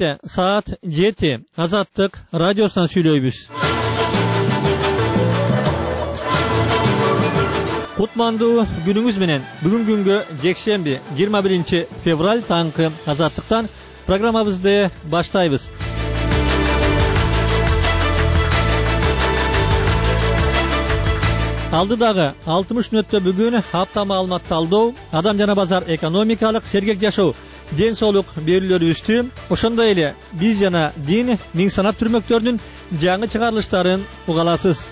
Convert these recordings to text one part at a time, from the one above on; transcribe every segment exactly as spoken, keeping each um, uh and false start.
Кечте саат жети Азаттык радиосунан сүйлөйбүз. Кутмандуу күнүңүз менен. Бүгүн күнгө жекшемби жыйырма биринчи февраль таңкы Азаттыктан программабызды баштайбыз. Алдыдагы алтымыш мүнөттө бүгүн апта маалымат талдоо, адам жана базар экономикалык сергек жашоо, ден соолук берүүлөрүбүздү, ошондой эле биз жана дин, миң санат түрмөктөрүнүн жаңы чыгарылыштарын уга аласыз.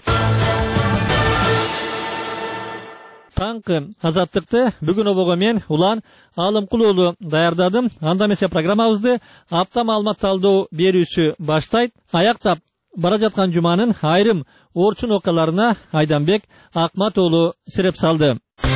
Таңкы Азаттыкты бүгүн обого мен Улан Алымкул уулу даярдадым. Анда эмесе программабызды апта маалымат талдоо берүүсү баштайт. Аяктап бара жаткан жуманын айрым орчун окуяларына Айданбек Акмат уулу сиреп салды.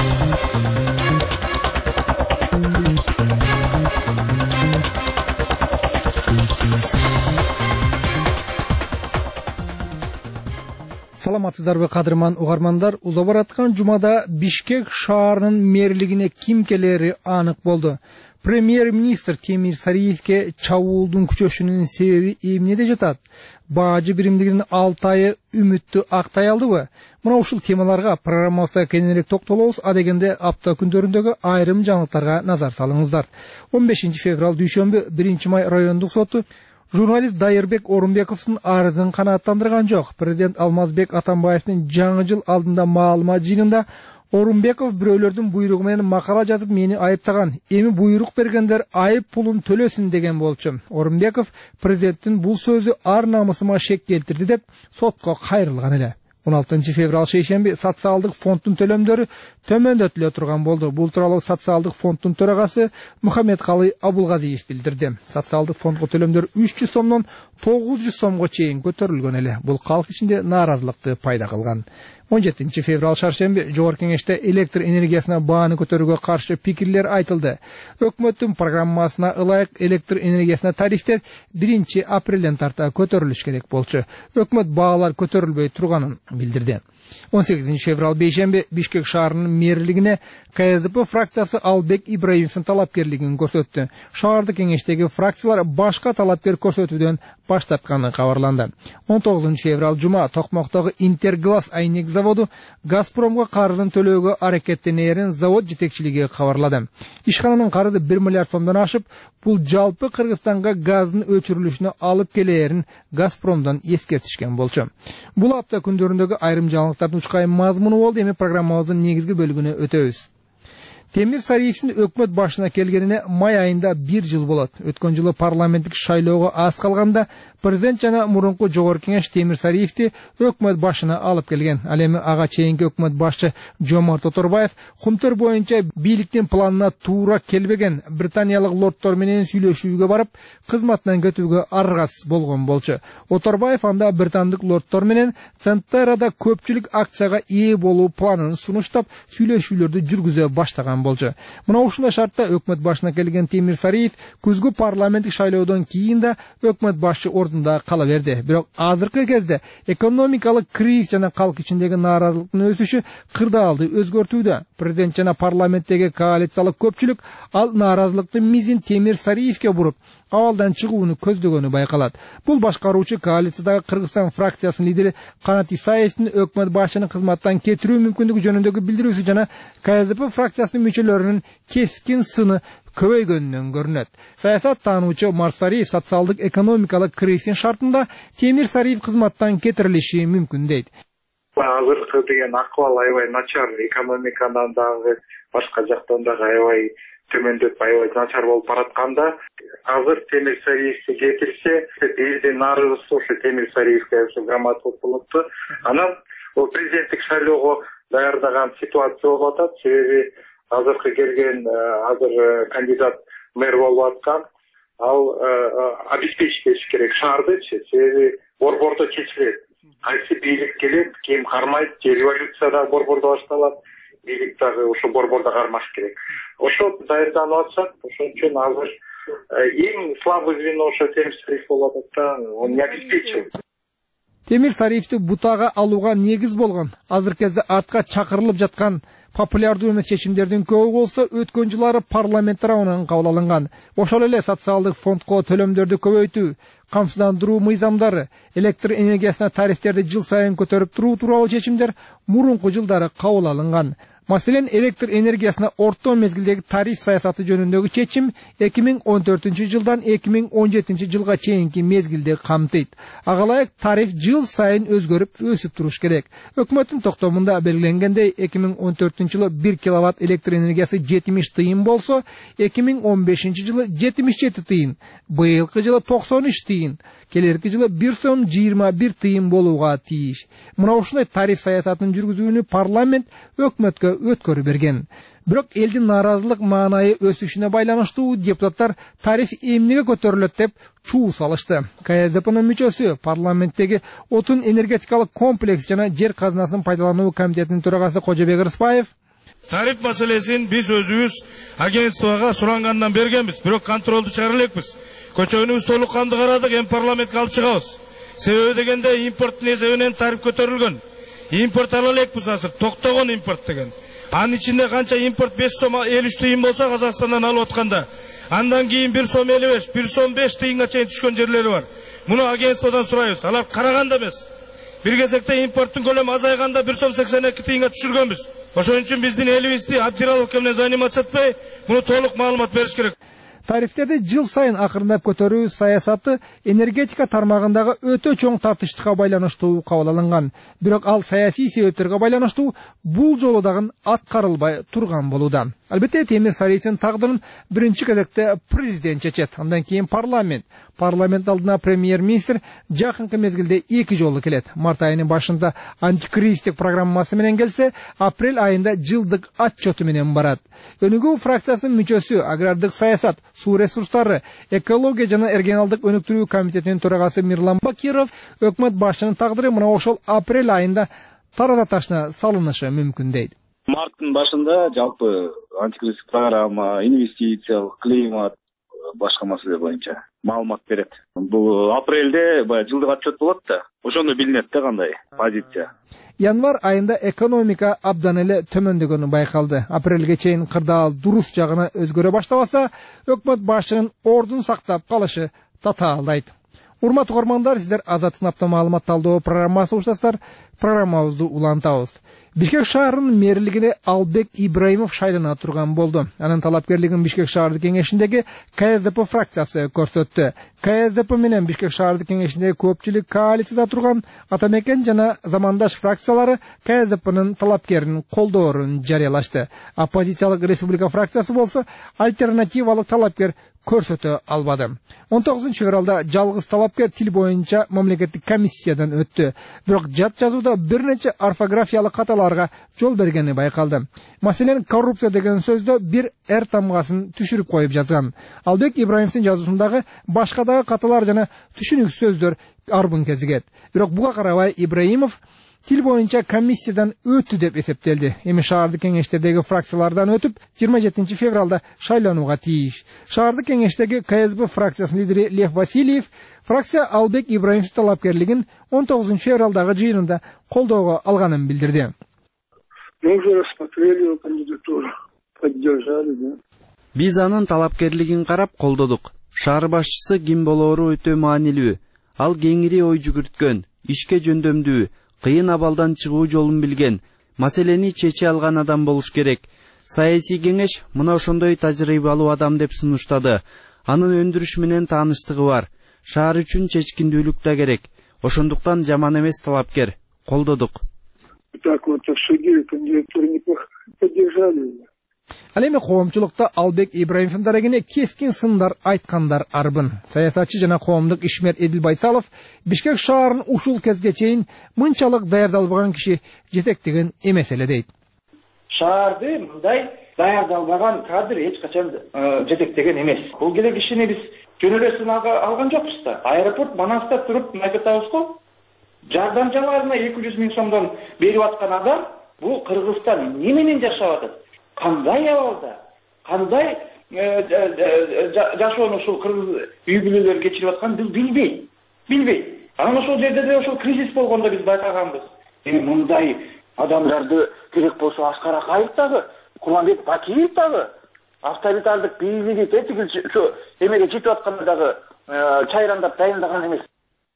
Саламатсыздарбы кадырман угармандар, уза бараткан жумада Бишкек шаарынын мэрлигине ким келери анык болду. Премьер-министр Темир Сариевке чабуулдун күчөшүнүн себеби эмнеде жатат? Бажы биримдигинин алты айы үмүттү актай алдыбы? Мына ушул темаларга программабызда кененирээк токтолобуз. А дегенде апта күндөрүндөгү айрым жаңылыктарга назар салыңыздар. он бешинчи февраль дүйшөмбү биринчи май райондук соту журналист Дайырбек Орунбековдун арызын канааттандырган жок. Президент Алмазбек Атамбаевдин жаңы жыл алдында маалымат жыйынында Орунбеков бирөөлөрдүн буйругу менен макала жазып мени айыптаган. Эми буйрук бергендер айып пулун төлөсүн деген болчу. Орунбеков президенттин бул сөзү ар намысыма шек келтирди деп сотко кайрылган эле. он алтынчы февраль шейшемби социалдык фонддун төлөмдөрү төмөндөтүлө турган болду. Бул тууралуу социалдык фонддун төрагасы Мухаммедкалый Абулгазиев билдирди. Социалдык фондго төлөмдөр үч жүз сомдон тогуз жүз сомго чейин көтөрүлгөн эле. Бул калк ичинде нааразылыкты пайда кылган. он жетинчи февраль шаршемби Жогорку Кеңеште электр энергиясына бааны көтөрүүгө каршы пикирлер айтылды. Өкмөттүн программасына ылайык электр энергиясына тарифтер биринчи апрелден тарта көтөрүлүш керек болчу. Өкмөт баалар көтөрүлбөй турганын билдирди. он сегизинчи февраль бейшемби Бишкек шаарынын мэрлигине КСДП фракциясы Албек Ибраимовдун талапкерлигин көрсөттү. Шаардык кеңештеги фракциялар башка талапкер көрсөтүүдөн баш тартканы кабарланды. он тогузунчу февраль жума Токмоктогу Интерглаз айнек заводу Газпромго карызын төлөөгө аракеттенерин завод жетекчилиги кабарлады. Ишкананын карызы бир миллиард сомдон ашып, бул жалпы Кыргызстанга газдын өчүрүлүшүнө алып келерин Газпромдон эскертишкен болчу. Бул апта күндөрүндөгү айрым жаңылыктардын учкай мазмуну болду. Эми программабыздын негизги бөлүгүнө өтөбүз. Темир Сариевдин өкмөт башына келгенине май айында бир жыл болот. Өткөн жылы парламенттик шайлоого аз калганда президент жана мурунку Жогорку Кеңеш Темир Сариевди өкмөт башына алып келген. Ал эми ага чейинки өкмөт башчы Жомарт Оторбаев кумтөр боюнча бийликтин планына туура келбеген британиялык лордтор менен сүйлөшүүгө барып, кызматынан кетүүгө аргасыз болгон болчу. Оторбаев анда британдык лордтор менен Центерада көпчүлүк акцияга ээ болуу планын сунуштап, сүйлөшүүлөрдү жүргүзө баштаган болчу. Мына ушундай шартта өкмөт башына келген Темир Сариев күзгү парламенттик шайлоодон кийин да өкмөт башчы ордунда кала берди. Бирок азыркы кезде экономикалык кризис жана калк ичиндеги нааразылыктын өсүшү кырдаалды өзгөртүүдө. Президент жана парламенттеги коалициялык көпчүлүк ал нааразылыктын мизин Темир Сариевке буруп, абалдан чыгууну көздөгөнү байкалат. Бул башкаруучу коалициядагы Кыргызстан фракциясынын лидери Канат Исаевдин өкмөт башчынын кызматтан кетирүү мүмкүндүгү жөнүндөгү билдирүүсү жана КСДП фракциясынын мүчөлөрүнүн кескин сыны көбөйгөнүнөн көрүнөт. Саясат таануучу Марсариев социалдык экономикалык кризистин шартында Темир Сариев кызматтан кетирилиши мүмкүн дейт. Азыркы деген акыбал аябай начар, экономикадан дагы башка жактан дагы аябай төмөндөп аябай начар болуп баратканда, азыр Темир Сариевди кетирсе, элдин нааразысы ушу Темир Сариевге ушу громаддуулук болупту. Анан бул президенттик шайлоого даярдаган ситуация болуп атат. Себеби азыркы келген азыр кандидат мэр болуп аткан, ал обеспечить этиш керек шаардычы. Себеби борбордо чечилет. Кайсы бийлик келет, ким кармайт, революция да борбордо башталат. Бийлик дагы ошо борбордо кармаш керек. Ошо даярданып атышат. Ошон үчүн азыр эң слабый звено ошо Темир Сариев болуп атат да, он не обеспечил. Темир Сариевди бутага алууга негиз болгон, азыр кезде артка чакырылып жаткан популярдуу эмес чечимдердин көбү болсо өткөн жылдары парламент тарабынан кабыл алынган. Ошол эле социалдык фондко төлөмдөрдү көбөйтүү, камсыздандыруу мыйзамдары, электр энергиясына тарифтерди жыл сайын көтөрүп туруу тууралуу чечимдер мурунку жылдары кабыл алынган. Маселен, электр энергиясына орто мезгилдеги тариф саясаты жөнүндөгү чечим эки миң он төртүнчү жылдан эки миң он жетинчи жылга чейинки мезгилди камтыйт. Ага ылайык тариф жыл сайын өзгөрүп, өсүп туруш керек. Өкмөттүн токтомунда белгиленгендей, эки миң он төртүнчү жылы бир киловатт электр энергиясы жетимиш тыйын болсо, эки миң он бешинчи жылы жетимиш жети тыйын, быйылкы жылы токсон үч тыйын, келерки жылы бир сом жыйырма бир тыйын болууга тийиш. Мына ушундай тариф саясатын жүргүзүүнү парламент өкмөткө өткөрү берген. Бирок элдин нааразылык маанайы өсүшүнө байланыштуу депутаттар тариф эмнеге көтөрүлөт деп чуу салышты. КСДПнын мүчөсү, парламенттеги отун энергетикалык комплекс жана жер казынасын пайдалануу комитетинин төрагасы Кожобек Рыспаев тариф маселесин биз өзүбүз агентствого сурангандан бергенбиз, бирок контролду чыгара элекпиз. Көчөгүнүбүз толук канды карадык, эми парламентке алып чыгабыз. Себеби дегенде импорттун эсебинен тариф көтөрүлгөн. Импорт ала элекпиз азыр, токтогон импорт деген. Анын ичинде канча импорт беш сом элүү үч тыйын болсо Казакстандан алып атканда, андан кийин бир сом элүү беш, бир сом беш тыйынга чейин түшкөн жерлери бар. Муну агентстводон сурайбыз. Алар караганда эмес. Бир кезекте импорттун көлөмү азайганда бир сом сексен эки тыйынга түшүргөнбүз. Ошон үчүн биздин элибизди Абдираловка менен заниматься этпей, муну толук маалымат бериш керек. Тарифтерди жыл сайын акырындап көтөрүү саясаты энергетика тармагындагы өтө чоң тартыштыкка байланыштуу кабыл алынган. Бирок ал саясий себептерге байланыштуу бул жолу дагы аткарылбай турган болууда. Албетте, Темир Сариевдин тагдырын биринчи кезекте президент чечет, андан кийин парламент. Парламент алдына премьер-министр жакынкы мезгилде эки жолу келет. Март айынын башында антикризистик программасы менен келсе, апрель айында жылдык отчету менен барат. Өнүгүү фракциясынын мүчөсү, агрардык саясат, суу ресурстары, экология жана регионалдык өнүктүрүү комитетинин төрагасы Мирлан Бакиров өкмөт башчынын тагдыры мына ошол апрель айында тарата ташына салынышы мүмкүн дейт. Марттын башында жалпы антикризистик программа, инвестициялык климат, башка маселе боюнча маалымат берет. Бул апрелде баягы жылдык отчет болот да, ошондо билинет да кандай позиция. Январь айында экономика абдан эле төмөндөгөнү байкалды. Апрелге чейин кырдаал дурус жагына өзгөрө баштабаса, өкмөт башчынын ордун сактап калышы татаалдайт. Урматтуу көрөрмандар, сиздер Азаттын апта маалымат талдоо программасы уктасыздар. Программабызды улантабыз. Бишкек шаарынын мэрлигине Албек Ибраимов шайлана турган болду. Анын талапкерлигин Бишкек шаардык кеңешиндеги КСДП фракциясы көрсөттү. КСДП менен Бишкек шаардык кеңешиндеги көпчүлүк коалицияда турган Атамекен жана замандаш фракциялары КСДПнын талапкерин колдоорун жарыялашты. Оппозициялык Республика фракциясы болсо альтернативалык талапкер көрсөтө албады. он тогузунчу февралда жалгыз талапкер тил боюнча мамлекеттик комиссиядан өттү. Бирок жат жазууда бир нече орфографиялык каталарга жол бергени байкалды. Маселен, коррупция деген сөздө бир эр тамгасын түшүрүп коюп жазган. Албек Ибраимовдун жазуусундагы башка дагы каталар жана түшүнүксүз сөздөр арбын кезигет. Бирок буга карабай Ибраимов тил боюнча комиссиядан өттү деп эсептелди. Эми шаардык кеңештердеги фракциялардан өтүп, жыйырма жетинчи февралда шайланууга тийиш. Шаардык кеңештеги КСДП фракциясынын лидери Лев Васильев фракция Албек Ибраимовдун талапкерлигин он тогузунчу февралдагы жыйынында колдоого алганын билдирди. Мы уже рассмотрели его кандидатуру, поддержали, да. Биз анын талапкерлигин карап колдодук. Шаар башчысы ким болоору өтө маанилүү. Ал кеңири ой жүгүрткөн, ишке жөндөмдүү, кыйын абалдан чыгуу жолун билген, маселени чече алган адам болуш керек. Саясий кеңеш мына ошондой тажрыйбалуу адам деп сунуштады. Анын өндүрүш менен тааныштыгы бар. Шаар үчүн чечкиндүүлүк да керек. Ошондуктан жаман эмес талапкер. Колдодук. Так вот, обсудили, кандидатуру неплохо поддержали. Ал эми коомчулукта Албек Ибраимовдун дарегине кескин сындар айткандар арбын. Саясатчы жана коомдук ишмер Эдил Байсалов Бишкек шаарын ушул кезге чейин мынчалык даярдалбаган киши жетектеген эмес эле дейт. Шаарды мындай даярдалбаган кадр эч качан жетектеген эмес. Бул келе кишини биз жөн эле сынага алган жокпуз да. Аэропорт Манаста туруп айтабыз го. Жардамчыларына эки жүз миң сомдон берип аткан адам бул Кыргызстан эмне менен жашап атат? Кандай абалда, кандай жашоону ушул кыргыз үй бүлөлөр кечирип атканын биз билбейт. Билбейт. Анан ошол жерде деле ошол кризис болгондо биз байкаганбыз. Эми мындай адамдарды керек болсо Аскар Акаев дагы, Куланбек Бакиев дагы, авторитардык бийлиги тетигил эмеге жетип атканда дагы чайрандап дайындаган эмес.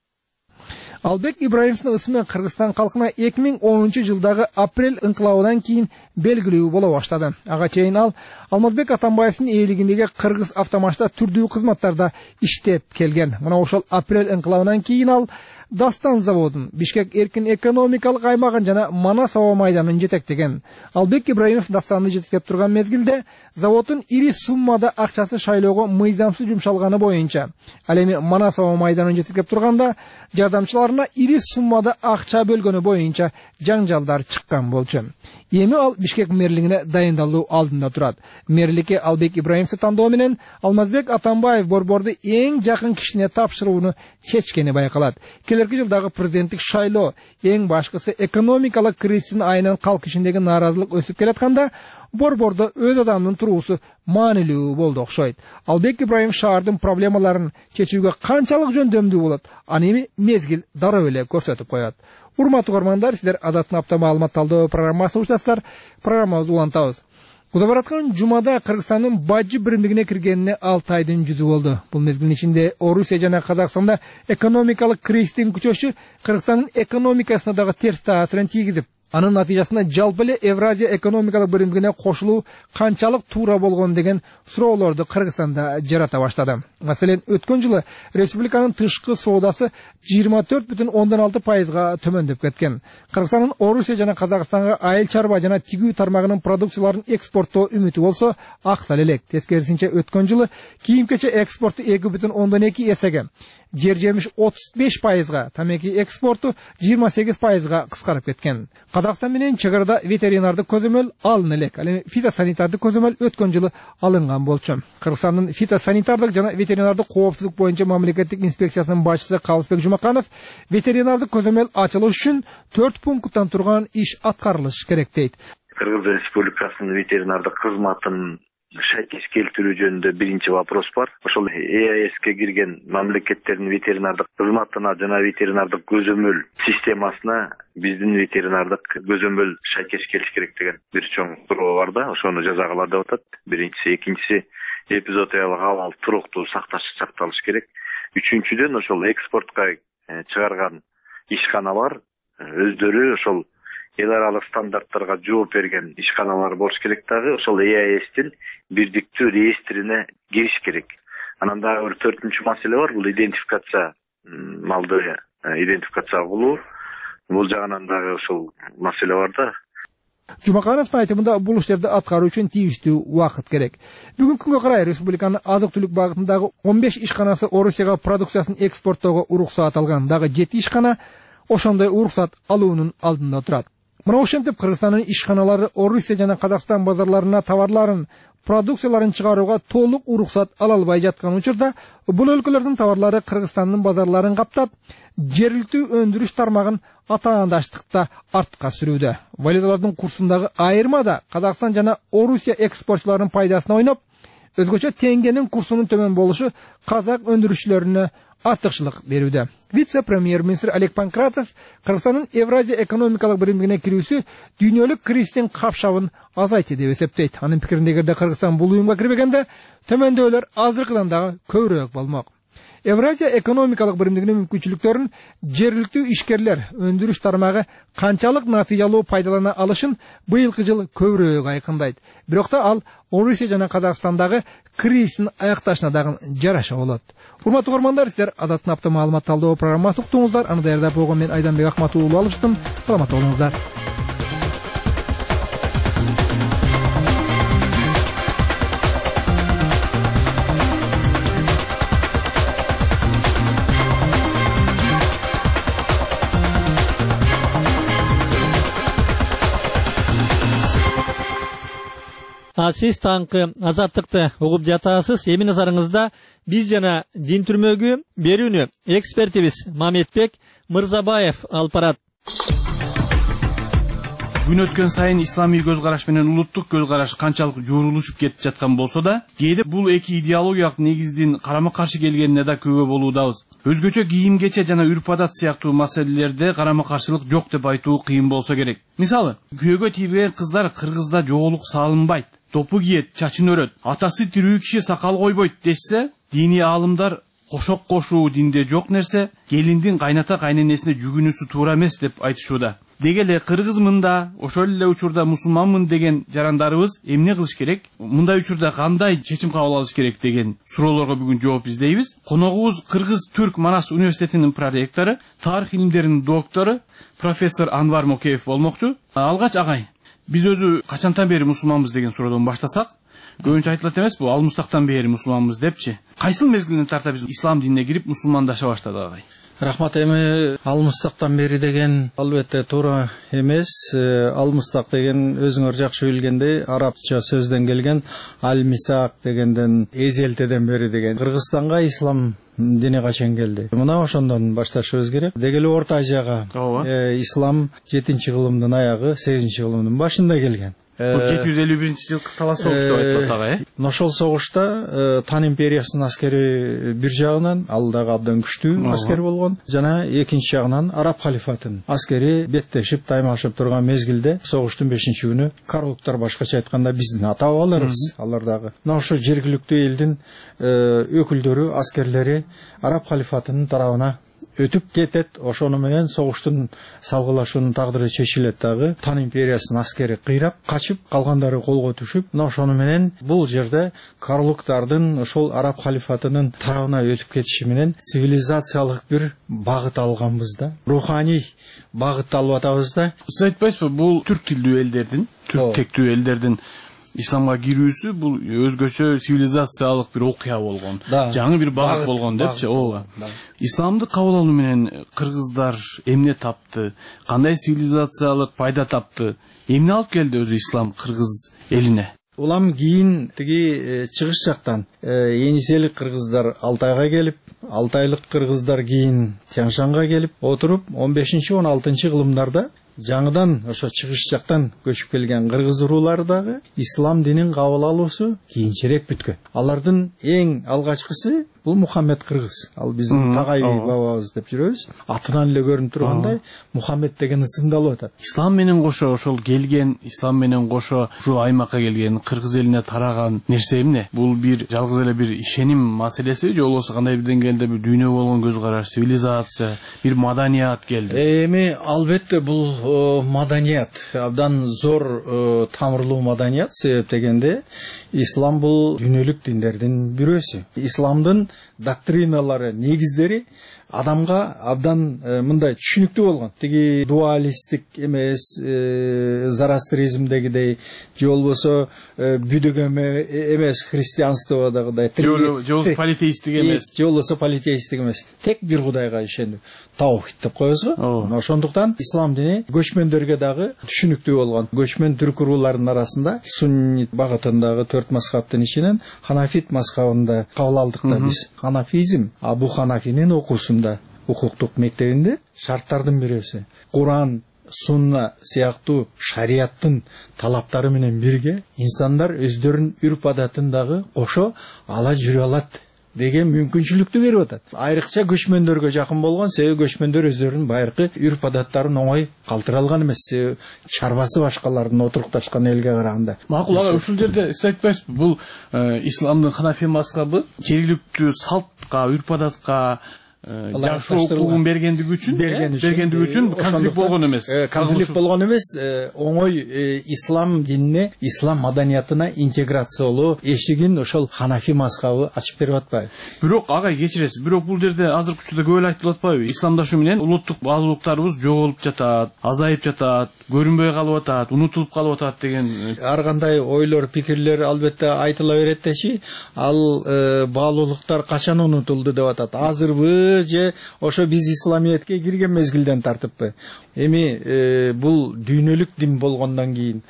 Албек Ибраимовдун ысымы Кыргызстан калкына эки миң онунчу жылдагы апрель инкылабынан кийин белгилүү боло баштады. Ага чейин ал Алмазбек Атамбаевдин ээлигиндеги Кыргыз автомашта түрдүү кызматтарда иштеп келген. Мына ошол апрель инкылабынан кийин ал Дастан заводун, Бишкек эркин экономикалык аймагын жана Манас аба майданын жетектеген. Албек Ибраимов Дастанды жетектеп турган мезгилде заводдун ири суммада акчасы шайлоого мыйзамсыз жумшалганы боюнча, ал эми Манас аба майданын жетектеп турганда жардамчыларына ири суммада акча бөлгөнү боюнча жаңжалдар чыккан болчу. Эми ал Бишкек мэрлигине дайындалуу алдында турат. Мэрликке Албек Ибраимовду тандоо менен Алмазбек Атамбаев борборду эң жакын кишине тапшырууну чечкени байкалат. Келерки жылдагы президенттик шайлоо эң башкысы экономикалык кризистин айынан калк ичиндеги нааразылык өсүп келатканда борбордо өз адамдын туруусу маанилүү болду окшойт. Албек Ибраимов шаардын проблемаларын чечүүгө канчалык жөндөмдүү болот, аны эми мезгил дароо эле көрсөтүп коет. Урматтуу көрөрмандар, сиздер Адаттын апта маалымат талдоо программасын уктасыздар. Программабызды улантабыз. Куда бараткан жумада Кыргызстандын бажы биримдигине киргенине алты айдын жүзү болду. Бул мезгилдин ичинде Орусия жана Казакстанда экономикалык кризистин күчөшү Кыргызстандын экономикасына дагы терс таасирин тийгизип, анын натыйжасында жалпы эле Евразия экономикалык биримдигине кошулуу канчалык туура болгон деген суроолорду Кыргызстанда жарата баштады. Маселен, өткөн жылы республиканын тышкы соодасы жыйырма төрт бүтүн ондон алты пайызга төмөндөп кеткен. Кыргызстандын Орусия жана Казакстанга айыл чарба жана тигүү тармагынын продукцияларын экспорттоо үмүтү болсо актал элек. Тескерисинче өткөн жылы кийим-кече экспорту эки бүтүн ондон эки эсеге, жер жемиш отуз беш пайызга, тамеки экспорту жыйырма сегиз пайызга кыскарып кеткен. Казакстан менен чек арада ветеринардык көзөмөл алын элек. Ал эми фитосанитардык көзөмөл өткөн жылы алынган болчу. Кыргызстандын фитосанитардык жана ветеринардык коопсуздук боюнча мамлекеттик инспекциясынын башчысы Калысбек Жумаканов ветеринардык көзөмөл ачылыш үчүн төрт пункттан турган иш аткарылыш керек дейт. Кыргыз Республикасынын ветеринардык кызматын шайкеш келтирүү жөнүндө биринчи вопрос бар. Ошол Э А Эске кирген мамлекеттердин ветеринардык кызматына жана ветеринардык көзөмөл системасына биздин ветеринардык көзөмөл шайкеш келиш керек деген бир чоң суроо бар да, ошону жазагыла деп атат. Биринчиси, экинчиси эпизоотиялык абал туруктуу сакташ сакталыш керек. Үчүнчүдөн ошол экспортко чыгарган ишканалар өздөрү ошол эл аралык стандарттарга жооп берген ишканалар болуш керек дагы, ошол Э А Эстин бирдиктүү реестрине кириш керек. Анан дагы бир төртүнчү маселе бар, бул идентификация, малды идентификация кылуу. Бул жагынан дагы ошол маселе бар да. Жумакановдун айтымында бул иштерди аткаруу үчүн тийиштүү убакыт керек. Бүгүнкү күнгө карай республиканын азык-түлүк багытындагы он беш ишканасы Орусияга продукциясын экспорттоого уруксаат алган, дагы жети ишкана ошондой уруксаат алуунун алдында турат. Мына ошентип Кыргызстандын ишканалары Орусия жана Казакстан базарларына товарларын, продукцияларын чыгарууга толук уруксат ала албай жаткан учурда бул өлкөлөрдүн товарлары Кыргызстандын базарларын каптап, жергиликтүү өндүрүш тармагын атаандаштыкта артка сүрүүдө. Валюталардын курсундагы айырма да Казакстан жана Орусия экспортчуларынын пайдасына ойноп, өзгөчө теңгенин курсунун төмөн болушу казак өндүрүшчүлөрүнө артыкчылык берүүдө. Вице-премьер-министр Олег Панкратов Кыргызстандын Евразия экономикалык биримдигине кирүүсү дүйнөлүк кризистин капшабын азайтты деп эсептейт. Анын пикиринде эгерде Кыргызстан бул уюмга кирбегенде төмөндөөлөр азыркыдан дагы көбүрөөк болмок. Евразия экономикалык биримдигинин мүмкүнчүлүктөрүн жергиликтүү ишкерлер, өндүрүш тармагы канчалык натыйжалуу пайдалана алышын быйылкы жыл көбүрөөк айкындайт. Бирок та ал Орусия жана Казакстандагы кризистин аякташына дагы жараша болот. Урматтуу көрөрмандар, сиздер Азаттын апта маалымат талдоо программасын уктуңуздар. Аны даярдап койгон мен Айданбек Акматов уулу алыштым. Саламат болуңуздар. А сиз таңкы азаттыкты угуп жатасыз. Эми назарыңызда биз жана дин түрмөгү берүүнү экспертибиз Мамедбек Мырзабаев алып барат. күн өткөн сайын исламий көз караш менен улуттук көз караш канчалык жуурулушуп кетип жаткан болсо да, кээде бул эки идеологиялык негиздин карама каршы келгенине да күбө болуудабыз. Өзгөчө кийим кече жана үрп адат сыяктуу маселелерде карама каршылык жок деп айтуу кыйын болсо керек. Мисалы, күйөөгө тийбеген кыздар кыргызда жоолук салынбайт, топу кийет, чачын өрөт, атасы тирүү киши сакал койбойт дешсе, диний аалымдар кошок кошуу динде жок нерсе, келиндин кайната кайненесине жүгүнүүсү туура эмес деп айтышууда. Деги эле кыргызмын да, ошол эле учурда мусулманмын деген жарандарыбыз эмне кылыш керек? Мындай учурда кандай чечим кабыл алыш керек деген суроолорго бүгүн жооп издейбиз. Коногубуз Кыргыз Түрк Манас университетинин проректору, тарых илимдеринин доктору, профессор Анвар Мокеев болмокчу. Алгач агай, биз өзү качантан бери мусулманбыз деген суроодон баштасак, көбүнчө айтылат эмеспи, ал мустактан бери мусулманбыз депчи. Кайсыл мезгилден тарта биз ислам динине кирип мусулмандаша баштадык агай? Рахмат, эми алмыстактан бери деген албетте туура эмес. Алмыстак деген өзүңөр жакшы билгендей арабча сөздөн келген аль-мисак дегенден эзелтеден бери деген. Кыргызстанга ислам дини качан келди? Мына ошондон башташыбыз керек. Деги эле Орто Азияга ислам жетинчи кылымдын аягы, сегизинчи кылымдын башында келген. жети жүз элүү биринчи жылкы талас согуш деп айтып атат, э? Ошол согушта Тан империясынын аскери бир жагынан, ал дагы абдан күчтүү аскер болгон, жана экинчи жагынан араб халифатынын аскери беттешип, таймашып турган мезгилде согуштун бешинчи күнү карлуктар, башкача айтканда биздин ата бабаларыбыз, алар дагы мына ошо жергиликтүү элдин өкүлдөрү, аскерлери араб халифатынын тарабына өтүп кетет. Ошону менен согуштун салгылашуунун тагдыры чечилет дагы. Тан империясынын аскери кыйрап качып, калгандары колго түшүп, мына ошону менен бул жерде карлуктардын ошол араб халифатынын тарабына өтүп кетиши менен цивилизациялык бир багыт алганбыз да, руханий багыт алып атабыз да. Сиз айтпайсызбы, бул түрк тилдүү элдердин, түрк тектүү элдердин исламга кирүүсү бул өзгөчө цивилизациялык бир окуя болгон, жаңы бир багыт болгон депчи. Ооба. Исламды кабыл алуу менен кыргыздар эмне тапты? Кандай цивилизациялык пайда тапты? Эмне алып келди өзү ислам кыргыз элине? Улам кийин тиги чыгыш жактан Ениселик кыргыздар Алтайга келип, Алтайлык кыргыздар кийин Тянь-Шанга келип отуруп, он бешинчи он алтынчы кылымдарда жаңыдан ошо чыгыш жактан көчүп келген кыргыз уруулары дагы ислам динин кабыл алуусу кийинчерээк бүткөн. Алардын эң алгачкысы бул Мухаммед кыргыз. Ал биздин Тагай бабабыз деп жүрөбүз. Атынан эле көрүнүп тургандай Мухаммед деген ысымдалып атат. Ислам менен кошо ошол келген, ислам менен кошо ушул аймакка келген, кыргыз элине тараган нерсе эмне? Бул бир жалгыз эле бир ишеним маселеси, же болбосо кандай бир деңгээлде бир дүйнө болгон көз караш, цивилизация, бир маданият келди? Эми албетте бул маданият, абдан зор тамырлуу маданият. Себеп дегенде ислам бул дүйнөлүк диндердин бирөөсү. Исламдын доктриналары, негиздери адамга абдан мындай түшүнүктүү болгон. Тиги дуалисттик эмес, зарастризмдегидей, же болбосо бүдүк эмес, христианстводагыдай, же болбосо политеисттик эмес, же болбосо политеисттик эмес. Тек бир кудайга ишенүү. Таухид деп коебузго. Ошондуктан ислам дини көчмөндөргө дагы түшүнүктүү болгон. Көчмөн түрк урууларынын арасында суннит багытындагы төрт мазхабтын ичинен ханафит мазхабында кабыл алдык да биз. Ханафизм Абу Ханафинин окуусунда, укуктук мектебинде шарттардын бирөөсү. Куран, сунна сыяктуу шарияттын талаптары менен бирге инсандар өздөрүнүн үрп адатын дагы кошо ала жүрө алат деген мүмкүнчүлүктү берип атат. Айрыкча көчмөндөргө жакын болгон, себеби көчмөндөр өздөрүнүн байыркы үрп адаттарын оңой калтыра алган эмес, чарбасы башкалардын отурукташкан элге караганда. Макул, ага, ушул жерде сиз айтпайсызбы, бул исламдын ханафи мазхабы жергиликтүү салтка, үрп адатка жашоо укугун бергендиги үчүн, бергендиги үчүн конфликт болгон эмес. Конфликт болгон эмес, оңой ислам динине, ислам маданиятына интеграциялоо эшигин ошол ханафи мазхабы ачып берип атпайбы? Бирок агай кечиресиз, бирок бул жерде азыркы учурда көп эле айтылып атпайбы? Исламдашу менен улуттук баалуулуктарыбыз жоголуп жатат, азайып жатат, көрүнбөй калып атат, унутулуп калып атат деген ар кандай ойлор, пикирлер албетте айтыла берет дечи, ал баалуулуктар качан унутулду деп атат? Азырбы тартыппы же ошо биз исламиятке кирген мезгилден тартыппы. Эми бул дүйнөлүк дин болгондон кийин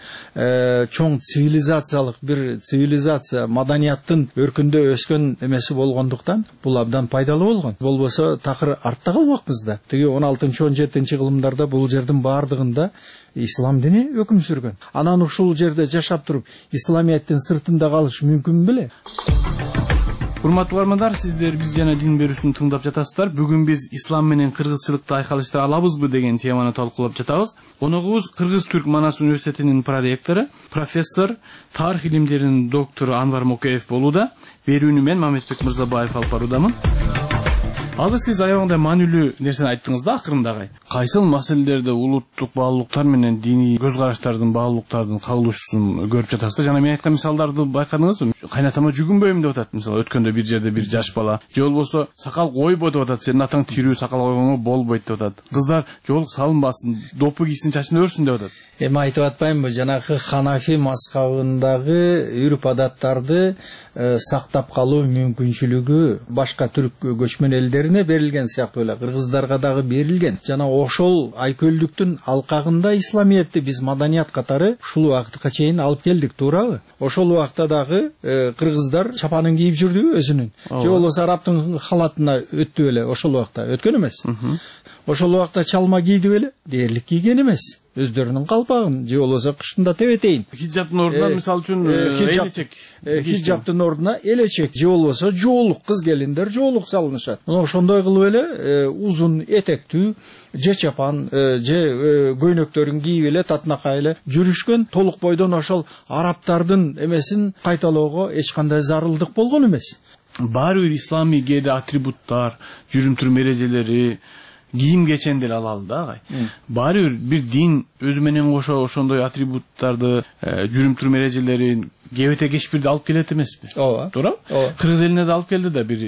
чоң цивилизациялык бир цивилизация маданияттын өркүндө өскөн эмеси болгондуктан бул абдан пайдалуу болгон. Болбосо такыр артта калмакпыз да. Тиги он алтынчы он жетинчи кылымдарда бул жердин баардыгында ислам дини өкүм сүргөн. Анан ушул жерде жашап туруп исламияттын сыртында калыш мүмкүн беле? Урматтуу угармандар, сиздер биз жана дин берүүсүн тыңдап жатасыздар. Бүгүн биз ислам менен кыргызчылыкты айкалыштыра алабызбы деген теманы талкуулап жатабыз. Коногубуз Кыргыз-Түрк Манас университетинин проректору, профессор, тарых илимдеринин доктору Анвар Мокеев болууда. Берүүнү мен Мамедбек Мырзабаев алып баруудамын. Азыр сиз аягында маанилүү нерсени айттыңыз да, акырындагы. Кайсыл маселелерде улуттук баалуулуктар менен диний көз караштардын баалуулуктардын кагылышуусун көрүп жатасыздар. Жана мен айткан мисалдарды байкадыңызбы? Кайнатама жүгүнбөйм деп атат. Мисалы өткөндө бир жерде бир жаш бала, же болбосо сакал койбо деп атат. Сенин атаң тирүү, сакал койгоңо болбойт деп атат. Кыздар жоолук салынбасын, допу кийсин, чачын өрсүн деп атат. Эми айтып атпаймынбы, жанагы Ханафи мазхабындагы үрп адаттарды сактап калуу мүмкүнчүлүгү башка түрк көчмөн элдерине берилген сыяктуу эле кыргыздарга дагы берилген. Жана ошол айкөлдүктүн алкагында исламиятты биз маданият катары ушул убакытка чейин алып келдик, туурабы? Ошол убакта дагы кыргыздар чапанын кийип жүрдү өзүнүн. Же болбосо арабтын халатына өттү беле ошол убакта? Өткөн эмес. Ошол убакта чалма кийди беле? Дээрлик кийген эмес. Өздөрүнүн калпагын, же болбосо кышында тебетейин. Хиджаптын ордуна мисалы үчүн элечек. Хиджаптын ордуна элечек, же болбосо жоолук, кыз келиндер жоолук салынышат. Мына ошондой кылып эле узун этектүү же чапан, же көйнөктөрүн кийип эле татынакай эле жүрүшкөн. Толук бойдон ошол арабтардын эмесин кайталоого эч кандай зарылдык болгон эмес. Баары бир исламий кээде атрибуттар, жүрүм турум эрежелери, кийим кечендер алалы да агай. Баары бир дин өзү менен кошо ошондой атрибуттарды, жүрүм турум эрежелерин кебете кечпирди алып келет эмеспи? Ооба. Туура? Кыргыз элине да алып келди да, бир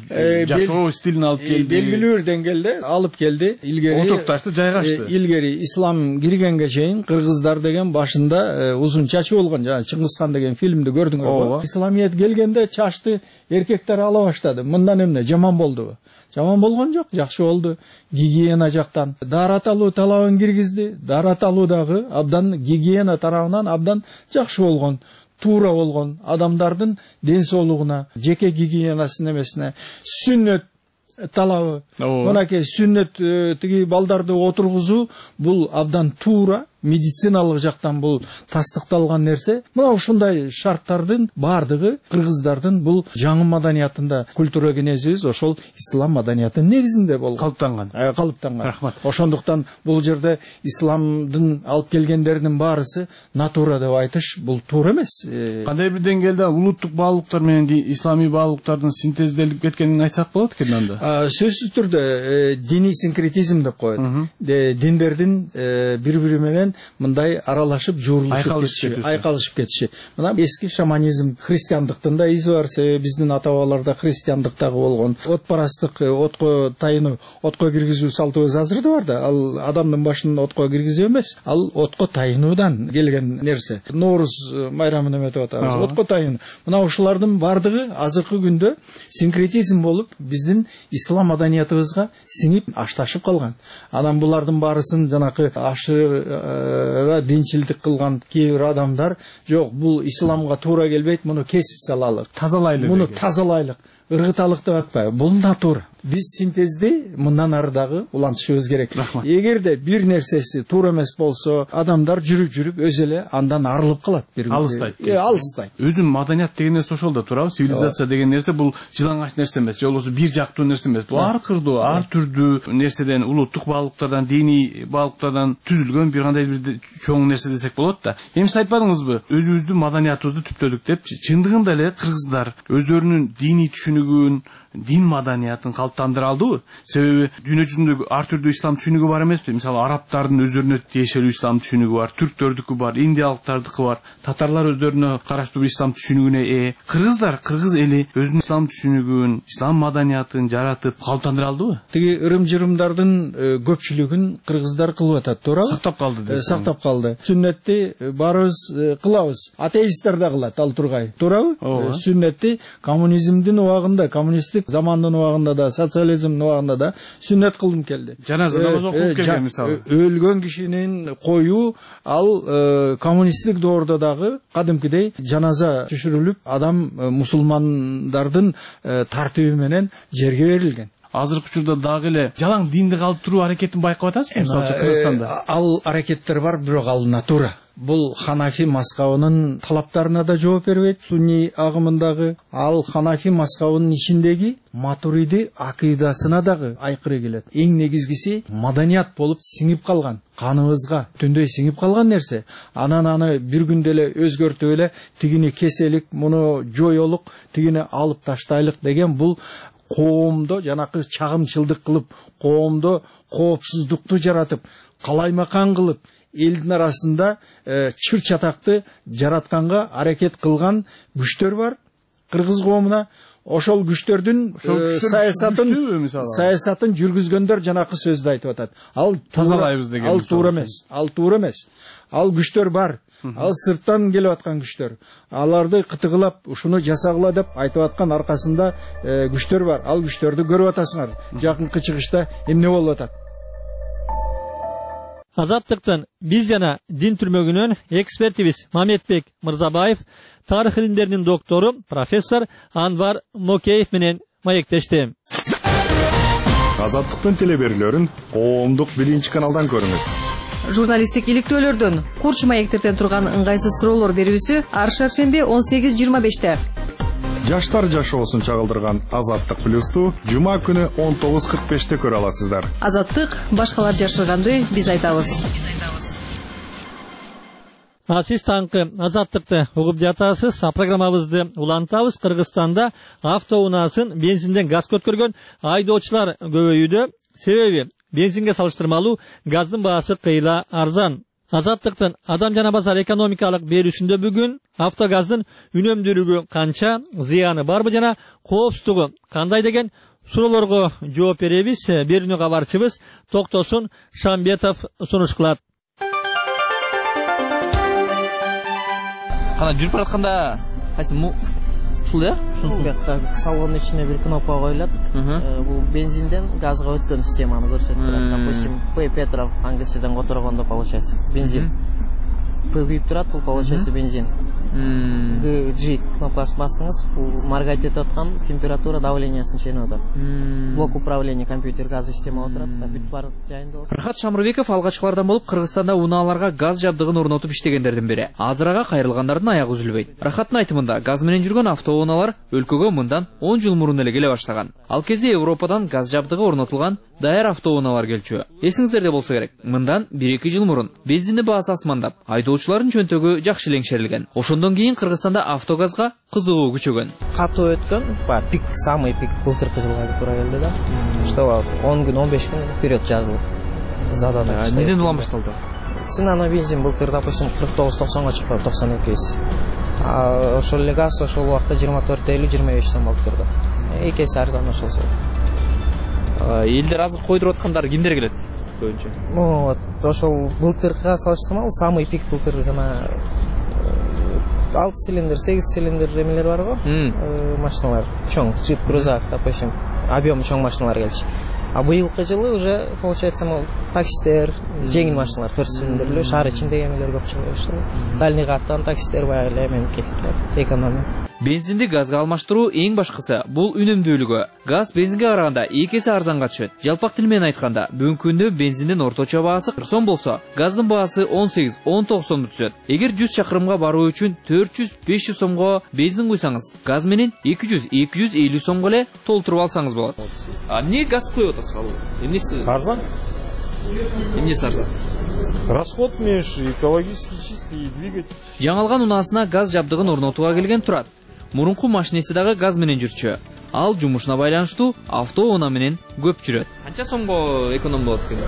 жашоо стилин алып келди. Белгилүү бир деңгээлде алып келди. Илгери отурукташты, жайгашты. Илгери ислам киргенге чейин кыргыздар деген башында узун чачы болгон. Жана Чыңгызхан деген фильмди көрдүңөрбү? Исламият келгенде чачты эркектер ала баштады. Мындан эмне жаман болдубу? Жаман болгон жок, жакшы болду. Гигиена жактан даарат алуу талабын киргизди. Даарат алуу дагы абдан гигиена тарабынан абдан жакшы болгон, туура болгон, адамдардын ден соолугуна, жеке гигиенасынын эмесине, сүннөт талабы. Мынакей сүннөт тиги балдарды отургузуу бул абдан туура. Медициналык жактан бул тастыкталган нерсе. Мына ушундай шарттардын бардыгы кыргыздардын бул жаңы маданиятында, культура кенезибиз ошол ислам маданиятынын негизинде болгон. Калыптанган. Калыптанган. Рахмат. Ошондуктан бул жерде исламдын алып келгендеринин баарысы натура деп айтыш бул туура эмес. Кандай бир деңгээлде улуттук баалуулуктар менен исламий баалуулуктардын синтезделип кеткенин айтсак болот экен анда? Сөзсүз түрдө диний синкретизм деп коет. Диндердин бири-бири менен мындай аралашып жуурулушуп кетиши, айкалышып кетиши. Мына эски шаманизм, христиандыктын да изи бар, биздин ата-бабаларда христиандыктагы болгон отпарастык, отко тайынуу, отко киргизүү салтыбыз азыр да бар да. Ал адамдын башын отко киргизүү эмес, ал отко тайынуудан келген нерсе. Норуз майрамын эметип атабыз, отко тайынуу. Мына ушулардын бардыгы азыркы күндө синкретизм болуп, биздин ислам маданиятыбызга сиңип ашташып калган. Анан булардын баарысын жанакы ашыр динчилдик кылган кээ бир адамдар жок, бул исламга туура келбейт, муну кесип салалык, тазалайлык, муну тазалайлык, ыргыталык деп атпайбы? Бул натура. Биз синтезди мындан ары дагы улантышыбыз керек. Эгерде бир нерсеси туура эмес болсо, адамдар жүрүп-жүрүп өзү эле андан арылып калат. Алыстайт. Э, алыстайт. Өзүн маданият деген нерсе ошол да, туурабы? Цивилизация деген нерсе бул жылаңач нерсе эмес, же болбосо бир жактуу нерсе эмес. Бул ар кырдуу, ар түрдүү нерседен, улуттук баалуулуктардан, диний баалуулуктардан түзүлгөн бир кандай бир чоң нерсе десек болот да. Эми сиз айтпадыңызбы? Өзүбүздүн маданиятыбызды түптөдүк деп. Чындыгында эле кыргыздар өздөрүнүн диний түшүнүгүн, дин маданиятын калыптандыра алдыбы? Себеби дүйнө жүзүндө ар түрдүү ислам түшүнүгү бар эмеспи? Мисалы арабтардын өздөрүнө тиешелүү ислам түшүнүгү бар, түрктөрдүкү бар, индиялыктардыкы бар, татарлар өздөрүнө караштуу ислам түшүнүгүнө ээ. Кыргыздар, кыргыз эли өзүнүн ислам түшүнүгүн, ислам маданиятын жаратып калыптандыра алдыбы? Тиги ырым-жырымдардын көпчүлүгүн кыргыздар кылып атат, туурабы? Сактап калды дейсиз. Сактап калды. Сүннетти баарыбыз кылабыз. Атеисттер да кылат, ал тургай. Туурабы? Сүннетти коммунизмдин убагында, коммунисттик коммунисттик замандын убагында да, социализмдин убагында да сүннөт кылынып келди. Жаназа намазы окуп келген мисалы. Өлгөн кишинин коюу ал коммунисттик доордо дагы кадимкидей жаназа түшүрүлүп, адам мусулмандардын тартиби менен жерге берилген. Азыркы учурда дагы эле жалаң динди калтыруу аракетин байкап атасызбы, мисалы Кыргызстанда? Ал аракеттер бар, бирок ал натура. Бул Ханафи мазхабынын талаптарына да жооп бербейт, сунни агымындагы. Ал Ханафи мазхабынын ичиндеги Матуриди акыйдасына дагы айкыры келет. Эң негизгиси маданият болуп сиңип калган, каныбызга түндөй сиңип калган нерсе. Анан аны бир күндө эле өзгөртүп эле тигини кеселик, муну жоёлук, тигини алып таштайлык деген бул коомдо жанакы чагымчылдык кылып, коомдо коопсуздукту жаратып, калаймакан кылып, элдин арасында чыр чатакты жаратканга аракет кылган күчтөр бар кыргыз коомуна. Ошол күчтөрдүн саясатын саясатын жүргүзгөндөр жанакы сөздү айтып атат. Ал тазалайбыз деген. Ал туура эмес. Ал туура эмес. Ал күчтөр бар. Ал сырттан келип аткан күчтөр. Аларды кытыгылап, ушуну жасагыла деп айтып аткан аркасында күчтөр бар. Ал күчтөрдү көрүп атасыңар. Жакынкы чыгышта эмне болуп атат? Азаттыктын биз жана дин түрмөгүнөн экспертибиз Мамедбек Мырзабаев, тарых илимдеринин доктору, профессор Анвар Мокеев менен маектешти. Азаттыктын телеберүүлөрүн коомдук биринчи каналдан көрүңүз. Журналисттик иликтөөлөрдөн курч маектерден турган ыңгайсыз суроолор берүүсү ар шаршемби он сегиз жыйырма беште. Жаштар жашоосун чагылдырган Азаттык плюсту жума күнү он тогуз кырк беште көрө аласыздар. Азаттык башкалар жашырганды биз айтабыз. Сиз таңкы Азаттыкты угуп жатасыз. Программабызды улантабыз. Кыргызстанда автоунаасын бензинден газ көткөргөн айдоочулар көбөйүүдө. Себеби бензинге салыштырмалуу газдын баасы кыйла арзан. Азаттыктын адам жана базар экономикалык берүүсүндө бүгүн автогаздын үнөмдүүлүгү канча, зыяны барбы жана коопсуздугу кандай деген суроолорго жооп беребиз. Берүүнү кабарчыбыз Токтосун Шамбетов сунуш кылат. Кана жүрүп баратканда кайсы му ушул э? Ушул бакта салондун ичине бир кнопка коюлат. Бул бензинден газга өткөн системаны көрсөтүп турат. Допустим, П Петров ангасыдан которгондо получается бензин. П күйүп турат, бул получается бензин. Г G кнопкасын бастыңыз, бул моргать этип аткан температура давлениясын чейин атат. Блок управления компьютер газ система отурат, бүт бар жайында болсо. Рахат Шамрубеков алгачкылардан болуп Кыргызстанда унааларга газ жабдыгын орнотуп иштегендердин бири. Азырага кайрылгандардын аягы үзүлбөйт. Рахаттын айтымында газ менен жүргөн автоунаалар өлкөгө мындан он жыл мурун эле келе баштаган. Ал кезде Европадан газ жабдыгы орнотулган даяр автоунаалар келчү. Эсиңиздерде болсо керек, мындан бир эки жыл мурун бензиндин баасы асмандап, айдоочулардын чөнтөгү жакшы леңшерилген. Ошондон кийин Кыргызстанда автогазга кызыгуу күчөгөн. Катуу өткөн, ба пик, самый пик былтыркы жылга туура келди да. Что он күн, он беш күн вперед жазылып. Задана. Неден улам башталды? Цена на бензин былтыр, допустим, кырк тогуз токсонго чыкты, токсон эки. А ошол эле газ ошол убакта жыйырма төрт элүү жыйырма беш сом болуп турду. Эки эсе арзан ошол. Элдер азыр койдуруп аткандар кимдер келет? Көбүнчө. Ну, вот ошол былтыркыга салыштырмалуу самый пик былтыр жана алты цилиндр, сегиз цилиндр эмелер бар го, машиналар, чоң, джип, крузак, допустим, объемы чоң машиналар келчү. А быйылкы жылы уже получается мол таксистер, жеңил машиналар, төрт цилиндрлүү, шаар ичиндеги эмелер көп чыга баштады. Дальний каттан таксистер баягы эле эменики, экономия. Бензинди газга алмаштыруу эң башкысы бул үнөмдүүлүгү. Газ бензинге караганда эки эсе арзанга түшөт. Жалпак тил менен айтканда, бүгүнкү күндө бензиндин орточо баасы кырк сом болсо, газдын баасы он сегиз он тогуз сомду түшөт. Эгер жүз чакырымга баруу үчүн төрт жүз беш жүз сомго бензин куйсаңыз, газ менен эки жүз эки жүз элүү сомго эле толтуруп алсаңыз болот. А эмне газ коюп атасыз ал? Эмнеси арзан? Эмнеси арзан? Расход меньше, экологически чистый двигатель. Жаңалган унаасына газ жабдыгын орнотууга келген турат. Мурунку машинеси дагы газ менен жүрчү. Ал жумушуна байланыштуу автоунаа менен көп жүрөт. Канча сомго эконом болот экен?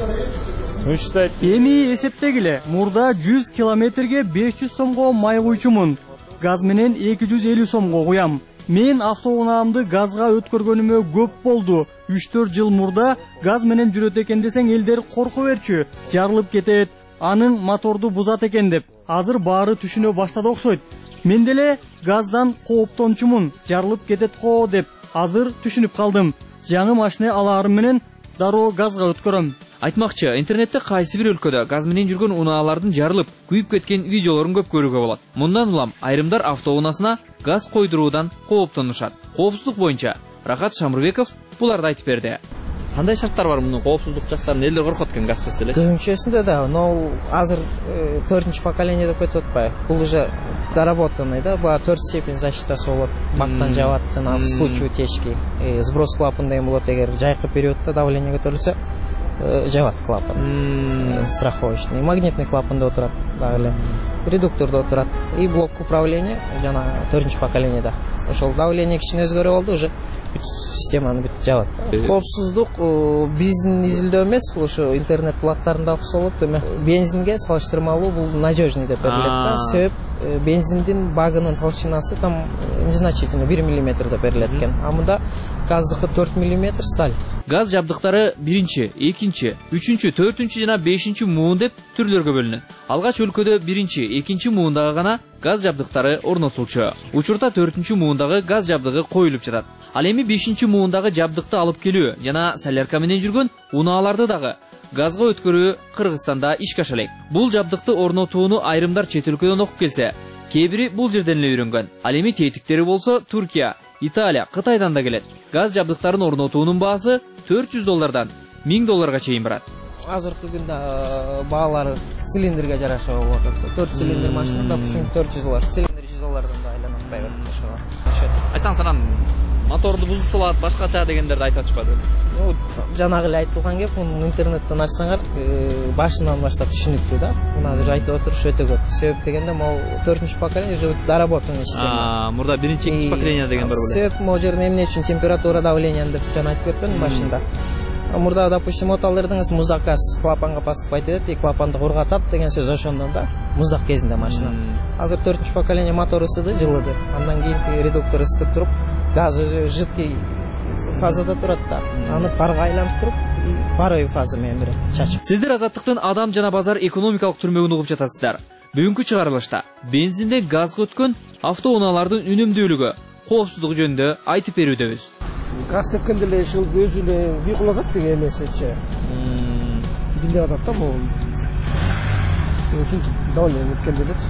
Эми эсептегиле, мурда жүз километрге беш жүз сомго май куйчумун. Газ менен эки жүз элүү сомго куям. Мен автоунаамды газга өткөргөнүмө көп болду. үч төрт жыл мурда газ менен жүрөт экен десең элдер корку берчү. Жарылып кетет, анын моторду бузат экен деп. Азыр баары түшүнө баштады окшойт. Мен деле газдан кооптончумун, жарылып кетет го деп азыр түшүнүп калдым. Жаңы машина алаарым менен дароо газга өткөрөм. Айтмакчы, интернетте кайсы бир өлкөдө газ менен жүргөн унаалардын жарылып, күйүп кеткен видеолорун көп көрүүгө болот. Мындан улам айрымдар автоунасына газ койдуруудан кооптонушат. Коопсуздук боюнча Рахат Шамырбеков буларды айтып берди. Кандай шарттар бар мунун коопсуздук жактарын элдер коркот экен газ эселе? Көбүнчөсүндө да, но азыр төртүнчү поколение деп кетип атпайбы? Бул уже доработанный да, баа төрт степень защитасы болот. Бактан жабат, жана в случае утечки, сброс клапан деген болот, эгер жайкы периоддо давление көтөрүлсө, жабат клапан. Страховочный, магнитный клапанда отурат дагы эле. Редуктордо отурат. И блок управления жана төртүнчү поколениеде. Ошол давление кичине өзгөрүп алды, уже системаны бүт жабат. Коопсуздук биздин изилдөө эмес, ошо интернет булактарында окуса болот. Эме бензинге салыштырмалуу бул надежный деп берилет да. Себеп бензиндин багынын толщинасы там незначительно бир миллиметр деп берилет экен. А мында газдыкы төрт миллиметр сталь. Газ жабдыктары биринчи, экинчи, үчүнчү, төртүнчү жана бешинчи муун деп түрлөргө бөлүнөт. Алгач өлкөдө биринчи, экинчи муундагы гана газ жабдыктары орнотулчу. Учурда төртүнчү муундагы газ жабдыгы коюлуп жатат. Ал эми бешинчи муундагы жабдыкты алып келүү жана солярка менен жүргөн унааларды дагы газга өткөрүү Кыргызстанда ишке аша элек. Бул жабдыкты орнотууну айрымдар чет өлкөдөн окуп келсе, кээ бири бул жерден эле үйрөнгөн. Ал эми тетиктери болсо Туркия, Италия, Кытайдан да келет. Газ жабдыктарын орнотуунун баасы төрт жүз доллардан миң долларга чейин барат. Азыркы күндө баалары цилиндрге жараша болуп атат. төрт цилиндр машина, допустим, төрт жүз доллар, цилиндр жүз доллардан да айланып атпайбы ошого. Айтсаңыз анан моторду бузуп салат, башкача дегендерди айтып атышпады. Ну, жанагы эле айтылган кеп, муну интернеттен ачсаңар, башынан баштап түшүнүктүү да. Муну азыр айтып отуруш өтө көп. Себеп дегенде, могу төртүнчү поколение уже доработанный система. А, мурда биринчи, экинчи поколение деген бар беле. Себеп могу жерде эмне үчүн температура давлениени деп жана айтып кетпедим башында. Мурда, допустим, оталырдыңыз муздак газ клапанга поступать этет, и клапанды кургатат деген сөз ошондон да, муздак кезинде машина. Азыр төртүнчү поколение мотор ысыды, жылыды. Андан кийин редуктор ысытып туруп, газ өзү жидкий фазада турат да. Аны парга айланып туруп, паровый фаза менен берет, чачып. Сиздер Азаттыктын адам жана базар экономикалык түрмөгүн угуп жатасыздар. Бүгүнкү чыгарылышта бензинде газга өткөн автоунаалардын үнөмдүүлүгү, коопсуздугу жөнүндө айтып берүүдөбүз. Газ тепкенде эле ушул өзү эле бийкулатат деген эмесечи. Билип атат да могу. Ушинтип давление өткенде элечи.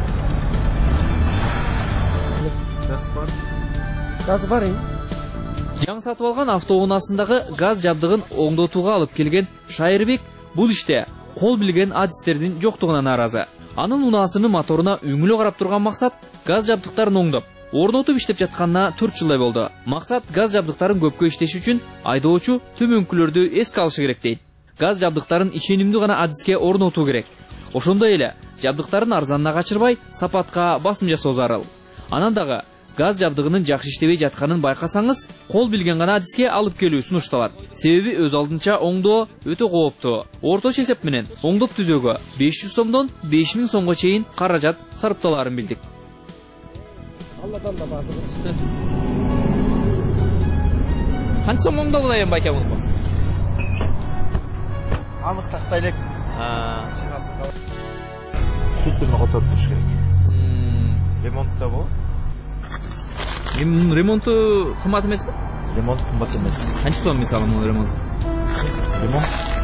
Газ бар. Газ бар. Жаңы сатып алган автоунаасындагы газ жабдыгын оңдотууга алып келген Шайырбек бул иште кол билген адистердин жоктугуна нааразы. Анын унаасынын моторуна үңүлө карап турган максат газ жабдыктарын оңдоп, орнотуп иштеп жатканына төрт жылдай болду. Максат газ жабдыктарын көпкө иштеши үчүн айдоочу төмөнкүлөрдү эске алышы керек дейт. Газ жабдыктарын ишенимдүү гана адиске орнотуу керек. Ошондой эле жабдыктарын арзанына качырбай, сапатка басым жасоо зарыл. Анан дагы газ жабдыгынын жакшы иштебей жатканын байкасаңыз, кол билген гана адиске алып келүү сунушталат. Себеби өз алдынча оңдоо өтө кооптуу. Орточо эсеп менен оңдоп түзөөгө беш жүз сомдон беш миң сомго чейин каражат сарпталаарын билдик. Алладан да бар. Канча сом оңдолду эми байке бул? Анык тактай элек. А, Сүттүнө которуп туруш керек. Ремонтта болот. Ремонту кымбат эмеспи? Ремонт кымбат эмес. Канча сом мисалы бул ремонт? Ремонт.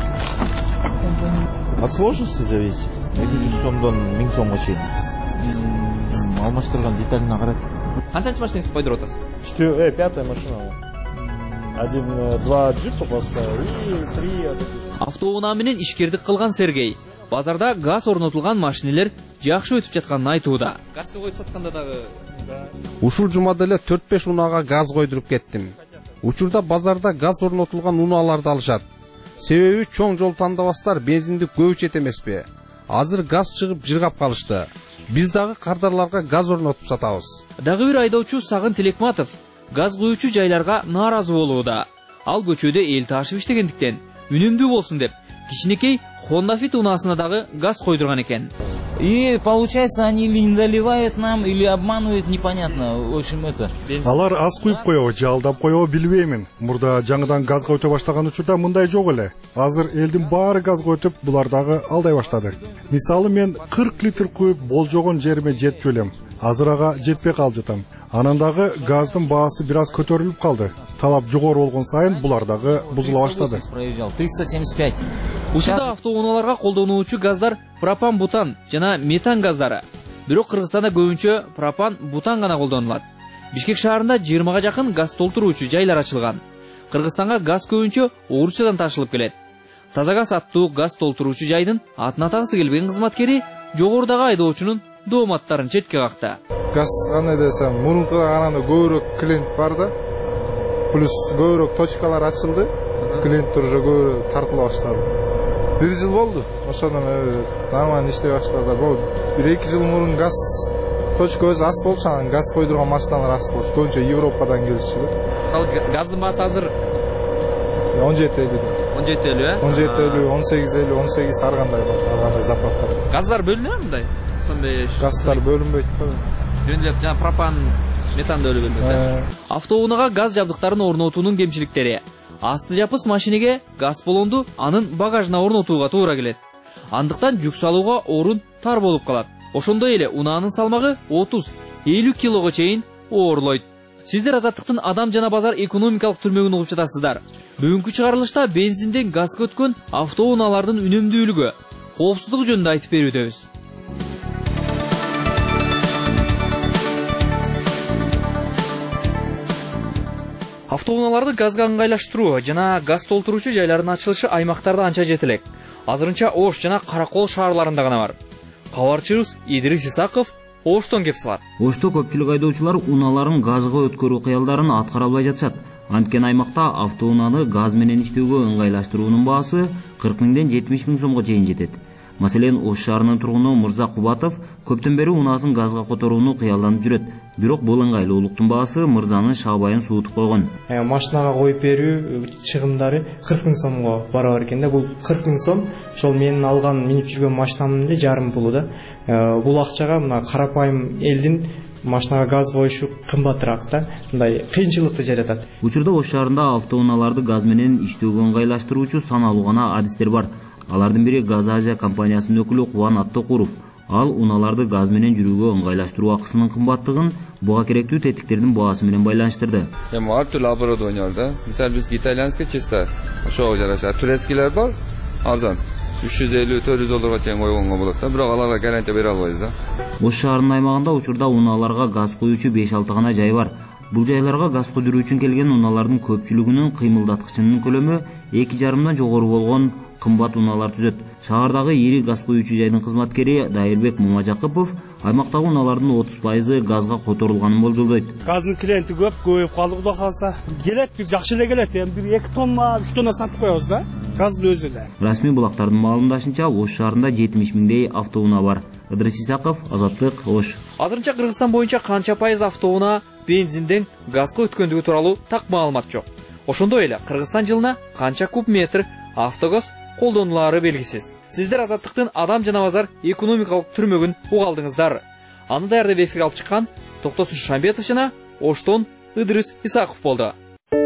От сложности зависит. эки жүз сомдон миң сомго чейин. Алмаштырган деталине карап. Канчанчы машинаңызды койдуруп атасыз? Четыре, э, пятая машина. Один, два джипа поставил и три. Автоунаа менен ишкердик кылган Сергей базарда газ орнотулган машинелер жакшы өтүп жатканын айтууда. Газга коюп сатканда дагы ушул жумада эле төрт беш унаага газ койдуруп кеттим. Учурда базарда газ орнотулган унааларды алышат. Себеби чоң жол тандабастар бензинди көп ичет эмеспи. Азыр газ чыгып жыргап калышты. Биз дагы кардарларга газ орнотуп сатабыз. Дагы бир айдоочу Сагын Тилекматов газ куюучу жайларга нааразы болууда. Ал көчөдө эл ташып иштегендиктен үнөмдүү болсун деп кичинекей Honda Fit унаасына дагы газ койдурган экен. И получается, они или не доливают нам, или обманывают, непонятно. В общем, это... Алар аз куюп коебу же алдап коебу билбеймин. Мурда жаңыдан газга өтө баштаган учурда мындай жок эле. Азыр элдин баары газга өтүп, булар дагы алдай баштады. Мисалы мен кырк литр куюп болжогон жериме жетчү элем. Азыр ага жетпей калып жатам. Анан дагы газдын баасы бир аз көтөрүлүп калды. Талап жогору болгон сайын булар дагы бузула баштады. триста семьдесят пять. Учурда автоунааларга колдонуучу газдар пропан, бутан жана метан газдары. Бирок Кыргызстанда көбүнчө пропан, бутан гана колдонулат. Бишкек шаарында жыйырмага жакын газ толтуруучу жайлар ачылган. Кыргызстанга газ көбүнчө Орусиядан ташылып келет. Таза газ аттуу газ толтуруучу жайдын атын атаңсы келбеген кызматкери жогорудагы айдоочунун дооматтарын четке какты. Газ кандай десем, мурункуга караганда көбүрөөк клиент бар да. Плюс көбүрөөк точкалар ачылды. Клиенттер уже көбүрөөк тартыла баштады. Бир жыл болду. Ошондон нормально иштей баштады. Бул бир эки жыл мурун газ точка өзү аз болчу, анан газ койдурган машиналар аз болчу. Көбүнчө Европадан келишчү. Газдын баасы азыр он жети элүү. он жети элүү, э? он жети элүү, он сегиз элүү, он сегиз ар кандай бар, ар кандай заправкалар. Газдар бөлүнөбү мындай? Сондай газдар бөлүнбөйт да. Жөндөп жана пропан, метан бөлүнбөйт. Автоунаага газ жабдыктарын орнотуунун кемчиликтери. Асты жапыс машинеге газ баллонду анын багажына орнотууга туура келет. Андыктан жүк салууга орун тар болуп калат. Ошондой эле унаанын салмагы отуз элүү килого чейин оорлойт. Сиздер Азаттыктын адам жана базар экономикалык түрмөгүн угуп жатасыздар. Бүгүнкү чыгарылышта бензинден газга өткөн автоунаалардын үнөмдүүлүгү, коопсуздугу жөнүндө айтып берүүдөбүз. Автоунааларды газга ыңгайлаштыруу жана газ толтуруучу жайлардын ачылышы аймактарда анча жетелек. Азырынча Ош жана Каракол шаарларында гана бар. Кабарчыбыз Идрис Исаков Оштон кеп салат. Ошто көпчүлүк айдоочулар унааларын газга өткөрүү кыялдарын аткара албай жатышат. Анткени аймакта автоунааны газ менен иштөөгө ыңгайлаштыруунун баасы кырк миңден жетимиш миң сомго чейин жетет. Маселен, Ош шаарынын тургуну Мырза Кубатов көптөн бери унаасын газга которууну кыялданып жүрөт. Бирок бул ыңгайлуулуктун баасы Мырзанын шаабайын суутуп койгон. Машинага коюп берүү чыгымдары кырк миң сомго барабар экен да. Бул кырк миң сом ошол менин алган минип жүргөн машинамдын эле жарым пулу да. Бул акчага мына карапайым элдин машинага газ коюшу кымбатыраак да. Мындай кыйынчылыкты жаратат. Учурда Ош шаарында автоунааларды газ менен иштөөгө ыңгайлаштыруучу саналуу гана адистер бар. Алардын бири Газ Азия компаниясынын өкүлү Кубан Аттокуров. Ал унааларды газ менен жүрүүгө ыңгайлаштыруу акысынын кымбаттыгын буга керектүү тетиктердин баасы менен байланыштырды. Эми ар түрдүү оборудование бар да. Мисалы биз итальянский чисто ошого жараша, турецкилер бар. Арзан үч жүз элүү төрт жүз долларга чейин койгонго болот да. Бирок аларга гарантия бере албайбыз да. Ош шаарынын аймагында учурда унааларга газ коюучу беш алты гана жай бар. Бул жайларга газ койдуруу үчүн келген унаалардын көпчүлүгүнүн кыймылдаткычынын көлөмү эки жарымдан жогору болгон кымбат унаалар түзөт. Шаардагы ири газ коюучу жайдын кызматкери Дайырбек Мамажакыпов аймактагы унаалардын отуз пайызы газга которулганын болжолдойт. Газдын клиенти көп, көбөйүп калды кудай калса. Келет, бир жакшы эле келет. Эми бир эки тонна, үч тонна сатып коебуз да. Газдын өзү эле. Расмий булактардын маалымдашынча Ош шаарында жетимиш миңдей автоунаа бар. Идрис Исаков, Азаттык, Ош. Азырынча Кыргызстан боюнча канча пайыз автоунаа бензинден газга өткөндүгү тууралуу так маалымат жок. Ошондой эле Кыргызстан жылына канча куб метр автогаз колдонулары белгисиз. Сиздер Азаттыктын адам жана базар экономикалык түрмөгүн угалдыңыздар. Аны даярдап эфирге алып чыккан Токтосун Шамбетов жана Оштон Идрис Исаков болду.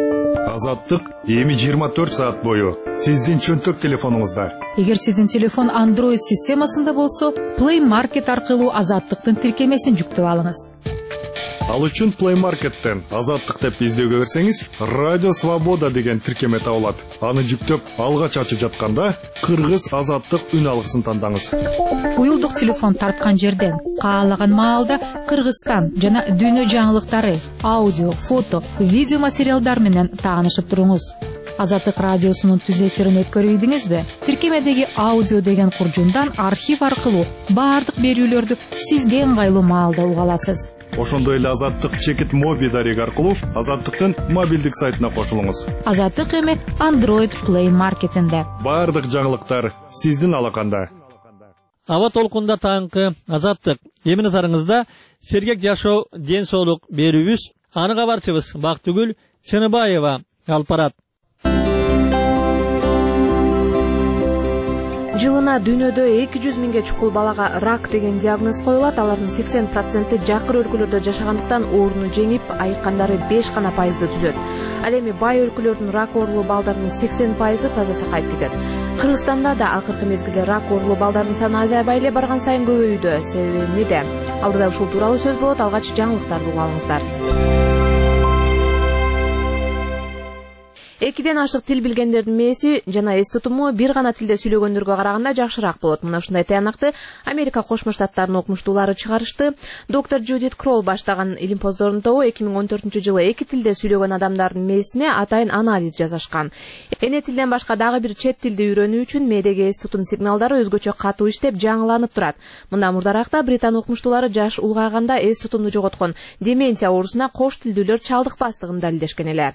Азаттык эми жыйырма төрт саат бою сиздин чөнтөк телефонуңузда. Эгер сиздин телефон Android системасында болсо, Play Market аркылуу Азаттыктын тиркемесин жүктөп алыңыз. Ал үчүн Play Market'тен Азаттык деп издөөгө берсеңиз, Радио Свобода деген тиркеме табылат. Аны жүктөп, алгач ачып жатканда Кыргыз Азаттык үн алгысын тандаңыз. Уюлдук телефон тарткан жерден каалаган маалда Кыргызстан жана дүйнө жаңылыктары, аудио, фото, видео материалдар менен таанышып туруңуз. Азаттык радиосунун түз эфирин өткөрүйдүңүзбү? Тиркемедеги аудио деген куржундан архив аркылуу баардык берүүлөрдү сизге ыңгайлуу маалда уга аласыз. Ошондой эле Азаттык чекит моби дареги аркылуу Азаттыктын мобилдик сайтына кошулуңуз. Азаттык эми Android Play Market'инде. Баардык жаңылыктар сиздин алаканда. Аба толкунда таңкы Азаттык. Эми назарыңызда сергек жашоо, ден соолук берүүбүз. Аны кабарчыбыз Бактыгүл Чыныбаева алып барат. Жылына Жылына дүйнөдө эки жүз миңге чукул балага рак деген диагноз коюлат. Алардын сексен проценти жакыр өлкөлөрдө жашагандыктан ооруну жеңип, айыккандары беш гана пайызды түзөт. Ал эми бай өлкөлөрдүн рак оорулуу балдарынын сексен пайызы таза сакайып кетет. Кыргызстанда да акыркы мезгилде рак оорулуу балдардын саны азайбай эле барган сайын көбөйүүдө. Себеби эмнеде? Алдыда ушул тууралуу сөз болот. Алгач жаңылыктарды угуп алыңыздар. Экиден ашык тил билгендердин мээси жана эс тутуму бир гана тилде сүйлөгөндөргө караганда жакшыраак болот. Мына ушундай таянакты Америка Кошмо Штаттарынын окумуштуулары чыгарышты. Доктор Джудит Кролл баштаган илимпоздордун тобу эки миң он төртүнчү жылы эки тилде сүйлөгөн адамдардын мээсине атайын анализ жасашкан. Эне тилден башка дагы бир чет тилди үйрөнүү үчүн мээдеги эс тутум сигналдары өзгөчө катуу иштеп, жаңыланып турат. Мында мурдаракта Британ окумуштуулары жаш улгайганда эс тутумду жоготкон деменция оорусуна кош тилдүүлөр чалдыкпастыгын далилдешкен эле.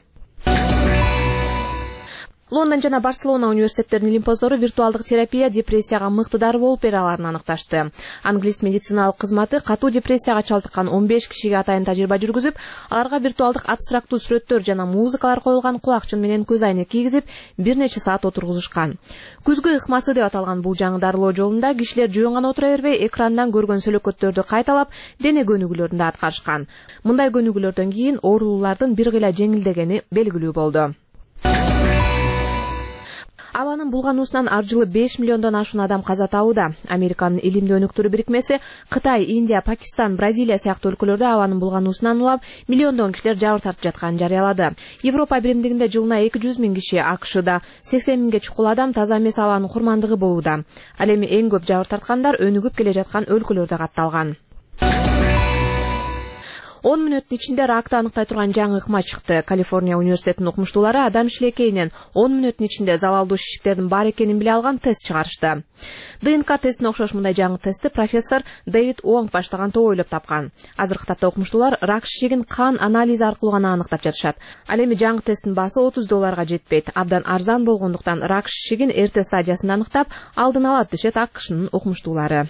Лондон жана Барселона университеттеринин илимпоздору виртуалдык терапия депрессияга мыкты дары болуп бере аларын аныкташты. Англис медициналык кызматы катуу депрессияга чалдыккан он беш кишиге атайын тажрыйба жүргүзүп, аларга виртуалдык абстрактуу сүрөттөр жана музыкалар коюлган кулакчын менен көз айнек кийгизип, бир нече саат отургузушкан. Күзгү ыкмасы деп аталган бул жаңы дарылоо жолунда кишилер жөн гана отура бербей, экрандан көргөн сөлөкөттөрдү кайталап, дене көнүгүүлөрүн да аткарышкан. Мындай көнүгүүлөрдөн кийин оорулуулардын бир гыйла жеңилдегени белгилүү болду. Абанын булгануусунан ар жылы беш миллиондон ашуун адам каза табууда. Американын илимдүү өнүктүрүү бирикмеси Кытай, Индия, Пакистан, Бразилия сыяктуу өлкөлөрдө абанын булгануусунан улап, миллиондон кишилер жабыр тартып жатканын жарыялады. Европа биримдигинде жылына эки жүз миң киши, АКШда сексен миңге чукул адам таза эмес абанын курмандыгы болууда. Ал эми эң көп жабыр тарткандар өнүгүп келе жаткан өлкөлөрдө катталган. он мүнөттүн ичинде ракты аныктай турган жаңы ыкма чыкты. Калифорния университетинин окумуштуулары адам шилекейинен он мүнөттүн ичинде залалдуу шишиктердин бар экенин биле алган тест чыгарышты. ДНК тестине окшош мындай жаңы тестти профессор Дэвид Уонг баштаган топ ойлоп тапкан. Азыркы тапта окумуштуулар рак шишигин кан анализи аркылуу гана аныктап жатышат. Ал эми жаңы тесттин баасы отуз долларга жетпейт. Абдан арзан болгондуктан рак шишигин эрте стадиясында аныктап, алдын алат дешет АКШнын окумуштуулары.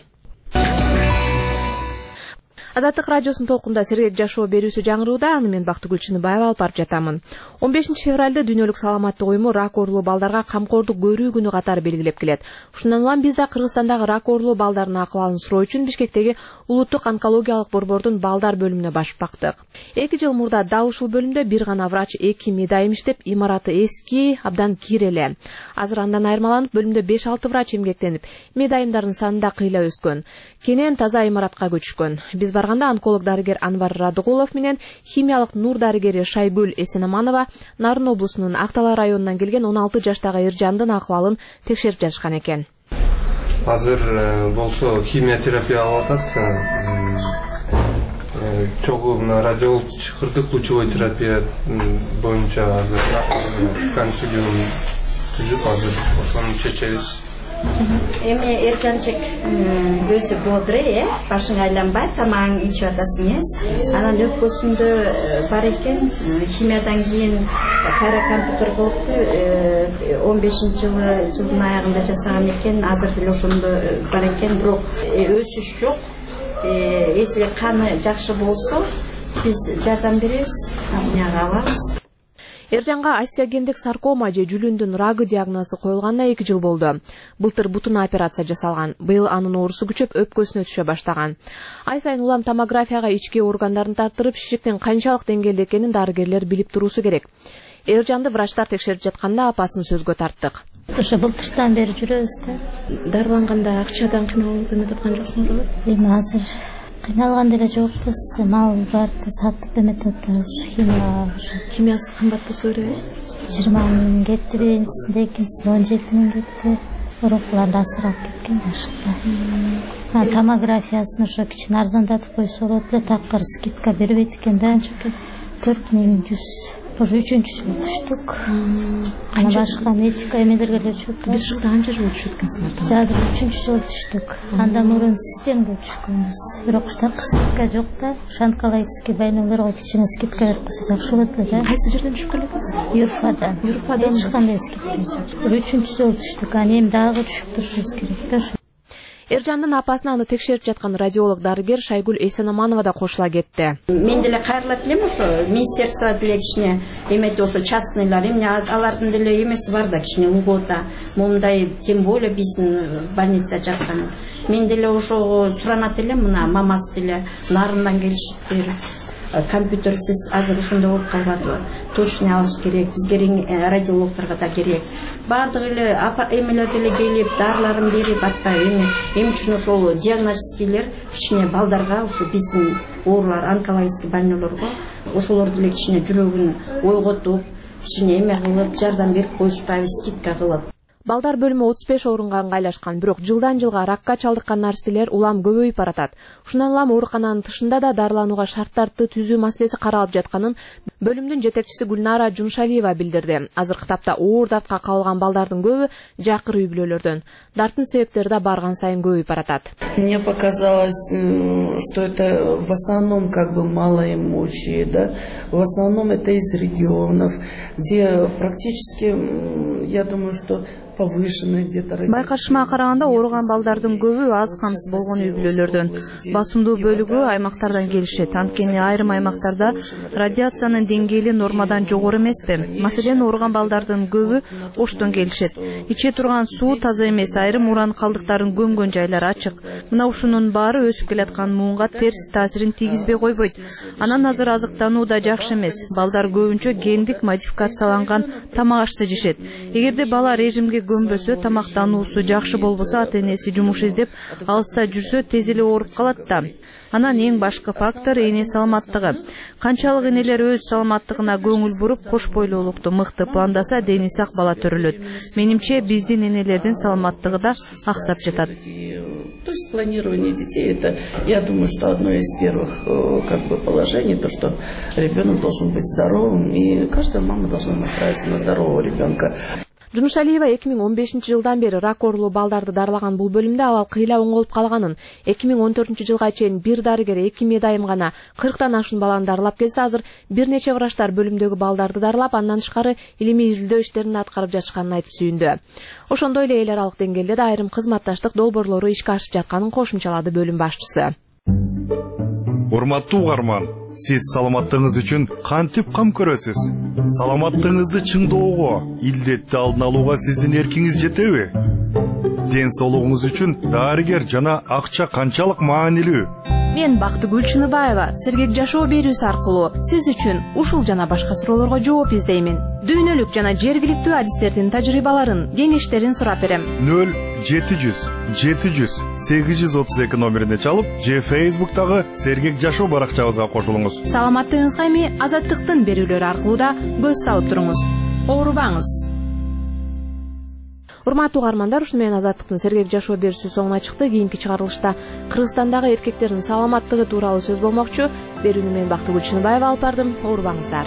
Азаттык радиосунун толкунда сергек жашоо берүүсү жаңырууда. Аны мен Бактыгүл Чыныбаева алып барып жатамын. он бешинчи февралда дүйнөлүк саламаттык уюму рак оорулуу балдарга камкордук көрүү күнү катары белгилеп келет. Ушундан улам биз да Кыргызстандагы рак оорулуу балдардын акыбалын суроо үчүн Бишкектеги улуттук онкологиялык борбордун балдар бөлүмүнө башып бактык. эки жыл мурда дал ушул бөлүмдө бир гана врач, эки медайым иштеп, имараты эски, абдан кир эле. Азыр андан айырмаланып, бөлүмдө беш алты врач эмгектенип, медайымдардын саны да кыйла өскөн. Кенен таза имаратка көчүшкөн. Биз барганда онколог дарыгер Анвар Радыгулов менен химиялык нур дарыгери Шайгүл Эсенаманова Нарын облусунун Актала районунан келген он алты жаштагы Эржандын акыбалын текшерип жатышкан экен. Азыр болсо химиотерапия алып атат. Чогуу мына радиолук чыкырдык лучевой терапия боюнча азыр консилиум түзүп азыр ошону чечебиз. Эми Эржанчык көзү бодрый, э, башың айланбай, тамагың ичип атасың эмес. Анан өпкөсүндө бар экен, химиядан кийин кайра компьютер болупту, он бешинчи жылы жылдын аягында жасаган экен, азыр деле ошондо бар экен, бирок өсүш жок. Эсиге каны жакшы болсо, биз жардам беребиз, амнияга алабыз. Эржанга остеогендик саркома же жүлүндүн рагы диагнозу коюлганына эки жыл болду. Былтыр бутуна операция жасалган. Быйыл анын оорусу күчөп өпкөсүнө түшө баштаган. Ай сайын улам томографияга ички органдарын тартырып, шишиктин канчалык деңгээлде экенин дарыгерлер билип туруусу керек. Эржанды врачтар текшерип жатканда апасын сөзгө тарттык. Ошо былтыртан бери жүрөбүз да. Дарыланганда акчадан кыйналып эметип аткан жоксуңарбы? Эми азыр кыйналган деле жокпуз, малдарды сатып эметип атабыз. Химия химиясы кымбат болсо керек. жыйырма миң кетти, биринчисинде, экинчисинде он жети миң кетти. Урукулар да асырап кеткен башта. Томографиясын ошо кичине арзандатып койсо болот эле, такыр скидка бербейт экен да. төрт миң жүз. Уже үчүнчү жыл түштүк. Ана башка этика эмелерге деле түшүп. Бир жылда канча жыл түшүп экенсиңер? Жада үчүнчү жыл түштүк. Андан мурун системге түшкөнбүз. Бирок штатка скидка жок да. Шанкалайский больнойлорго кичине скидка берип койсо жакшы болот эле. Кайсы жерден түшүп келесиз? Юрфадан. Юрфадан эч кандай скидка жок. Үчүнчү жыл түштүк. Аны эми дагы түшүп турушубуз керек да. Эржандын апасына аны текшерип жаткан радиолог дарыгер Шайгүл Эсенаманова да кошула кетти. Мен деле кайрылат элем ошо министерство деле кичине эметти ошо частныйлар эмне алардын деле эмеси бар да кичине льгота момундай, тем более биздин больница жаткан. Мен деле ошого суранат элем, мына мамасы деле нарындан келишип берип компьютерсиз азыр ушундай болуп калбадыбы, точный алыш керек, бизге радиологторго да керек. Бардык эле эмелер деле келип дарыларын берип атпай эми эми үчүн ошол диагностикилер кичине балдарга ушу биздин оорулар онкологический больнойлорго ошолор деле кичине жүрөгүн ойготуп кичине эме кылып жардам берип коюшпайбы, скидка кылып. Балдар бөлүмү отуз беш орунга ыңгайлашкан, бирок жылдан жылга ракка чалдыккан нарселер улам көбөйүп баратат. Ушундан улам оорукананын тышында да дарыланууга шарттарды түзүү маселеси каралып жатканын бөлүмдүн жетекчиси Гүлнара Жумшалиева билдирди. Азыркы тапта оор дартка кабылган балдардын көбү жакыр үй бүлөлөрдөн. Дарттын себептери да барган сайын көбөйүп баратат. Мне показалось, что это в основном как бы малоимущие, да, в основном это из регионов, где практически, я думаю, что Байкашыма караганда ооруган балдардын көбү аз камсыз болгон үй бүлөлөрдөн. Басымдуу бөлүгү аймактардан келишет. Анткени айрым аймактарда радиациянын деңгээли нормадан жогору эмеспи. Маселен, ооруган балдардын көбү Оштон келишет. Иче турган суу таза эмес, айрым уран калдыктарын көмгөн жайлар ачык. Мына ушунун баары өсүп келаткан муунга терс таасирин тийгизбей койбойт. Анан азыр азыктануу да жакшы эмес. Балдар көбүнчө гендик модификацияланган тамак ашты жешет. Эгерде бала режимге көмбөсө, тамактануусу жакшы болбосо, ата-энеси жумуш издеп алыста жүрсө, тез эле ооруп калат да. Анан эң башкы фактор эне саламаттыгы. Канчалык энелер өз саламаттыгына көңүл буруп, кош бойлуулукту мыкты пландаса, дени сак бала төрөлөт. Менимче, биздин энелердин саламаттыгы да аксап жатат. То есть планирование детей, это, я думаю, что одно из первых как бы положений, то, что ребенок должен быть здоровым, и каждая мама должна настраиваться на здорового ребенка. Жумшалиева эки миң он бешинчи жылдан бери рак оорулуу балдарды дарылаган бул бөлүмдө абал кыйла оңолуп калганын, эки миң он төртүнчү жылга чейин бир дарыгер эки медайым гана кырктан ашуун баланы дарылап келсе, азыр бир нече врачтар бөлүмдөгү балдарды дарылап, андан тышкары илимий изилдөө иштерин аткарып жатышканын айтып сүйүндү. Ошондой эле эл аралык деңгээлде да айрым кызматташтык долбоорлору ишке ашып жатканын кошумчалады бөлүм башчысы. Урматтуу угарман, сиз саламаттыгыңыз үчүн кантип кам көрөсүз? Саламаттыгыңызды чыңдоого, илдетти алдын алууга сиздин эркиңиз жетеби? Ден соолугуңуз үчүн дарыгер жана акча канчалык маанилүү? Мен Бактыгүл Чыныбаева сергек жашоо берүүсү аркылуу сиз үчүн ушул жана башка суроолорго жооп издеймин. Дүйнөлүк жана жергиликтүү адистердин тажрыйбаларын, кеңештерин сурап берем. нөл жети жүз жети жүз сегиз жүз отуз эки номерине чалып, же Facebook'тагы сергек жашоо баракчабызга кошулуңуз. Саламаттыгыңызга эми Азаттыктын берүүлөрү аркылуу да көз салып туруңуз. Оорубаңыз. Урматтуу угармандар, ушуну менен Азаттыктын сергек жашоо берүүсү соңуна чыкты. Кийинки чыгарылышта Кыргызстандагы эркектердин саламаттыгы тууралуу сөз болмокчу. Берүүнү мен Бактыгүл Чыныбаева алып бардым. Оорубаңыздар.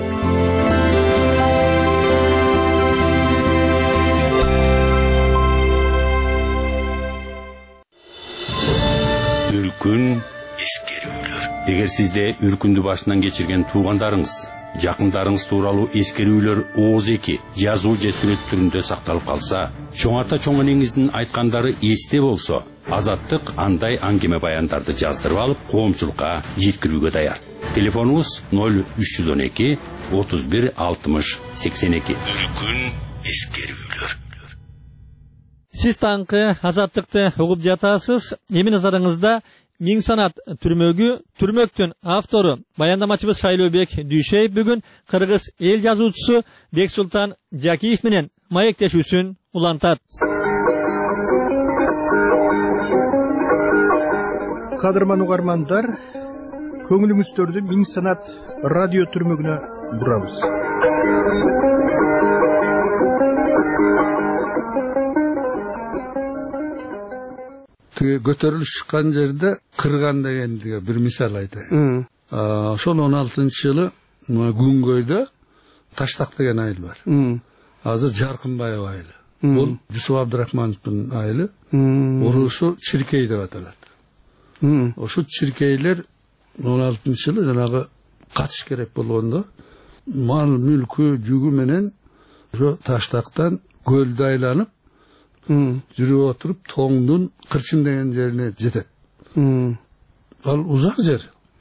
Үркүн эскерүүлөр. Эгер сизде үркүндү башынан кечирген туугандарыңыз, жакындарыңыз тууралуу эскерүүлөр ооз эки жазуу же сүрөт түрүндө сакталып калса, чоң ата чоң энеңиздин айткандары эсте болсо, Азаттык андай аңгеме баяндарды жаздырып алып, коомчулукка жеткирүүгө даяр. Телефонуңуз нөл үч жүз он эки отуз бир алтымыш сексен эки. Үркүн эскерүүлөр. Сиз таңкы Азаттыкты угуп жатасыз. Эми назарыңызда Миң санат түрмөгү, түрмөктүн автору баяндамачыбыз Шайлообек Дүйшеев бүгүн кыргыз эл жазуучусу Бексултан Жакиев менен маектешүүсүн улантат. Кадырман угармандар, көңүлүңүздөрдү Миң санат радио түрмөгүнө бурабыз. Көтөрүлүш чыккан жерде кырган дегендиге бир мисал айтайын. Ошол он алтынчы жылы Күнгөйдө Таштак деген айыл бар. Азыр Жаркынбаев айылы. Бул Жусуп Абдрахмановдун айылы. Орусу Чиркей деп аталат. Ошо чиркейлер он алтынчы жылы жанагы качыш керек болгондо мал мүлкү жүгү менен ошо Таштактан көлдү айланып жүрүп отуруп тоңдун кырчын деген жерине жетет. Ал узак жер.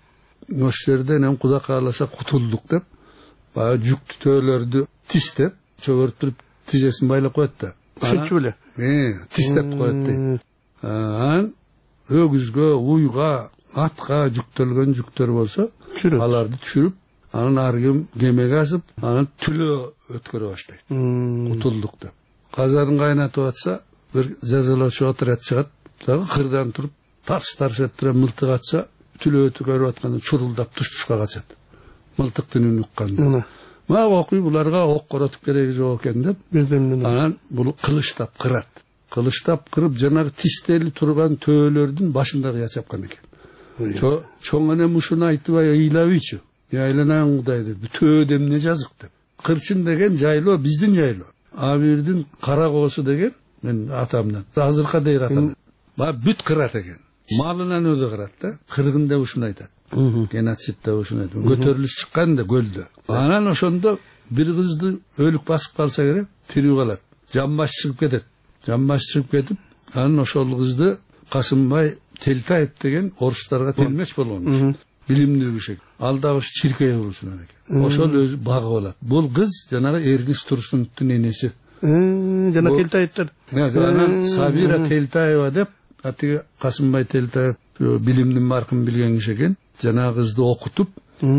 Ошол жерден эми Кудай кааласа кутулдук деп, баягы жүктүү төөлөрдү тистеп, чөгөртүп тижесин байлап коет да. Ушунчу беле? Э, тистеп коет дейт. Анан өгүзгө, уйга, атка жүктөлгөн жүктөр болсо, аларды түшүрүп, анан ар ким кемеге асып, анан түлөө өткөрө баштайт. Кутулдук деп. Казанын кайнатып атса, бир жазалоочу отряд чыгат, дагы кырдан туруп, тарс-тарс этире мылтык атса, түлөө өткөрүп атканда чурулдап туш-тушка качат. Мылтыктын үнүн укканда. Мага окуй буларга ок коротуп кереги жок экен деп, анан бул кылычтап кырат. Кылычтап кырып, жанагы тистели турган төөлөрдүн башындагы ячапкан экен. Чоң энем ушуну айтыбай ыйлабыйчу. Айланайын Кудай деп, төө демне жазык деп. Кырчын деген жайлоо биздин жайлоо. Абирдин кара коосу деген мен атамдан азыркы дейр атам. Ба бүт кырат экен. Малынан өзү кырат да. Кыргын деп ушуну айтат. Геноцид деп ушуну айтат. Көтөрүлүш чыккан да көлдө. Анан ошондо бир кызды өлүк басып калса керек, тирүү калат. Жамбаш чыгып кетет. Жамбаш чыгып кетип, анан ошол кызды Касымбай Телтаев деген орустарга телмеч болгон. Билимдүү киши. Ал да ошо чиркей урусунан экен. Ошол өзү багып алат. Бул кыз жанагы Эргиз Турсуновдун энеси. Жана Телтаевдер. Анан Сабира Телтаева деп, атиги Касымбай Телтаев билимдин маркын билген киши экен. Жанагы кызды окутуп,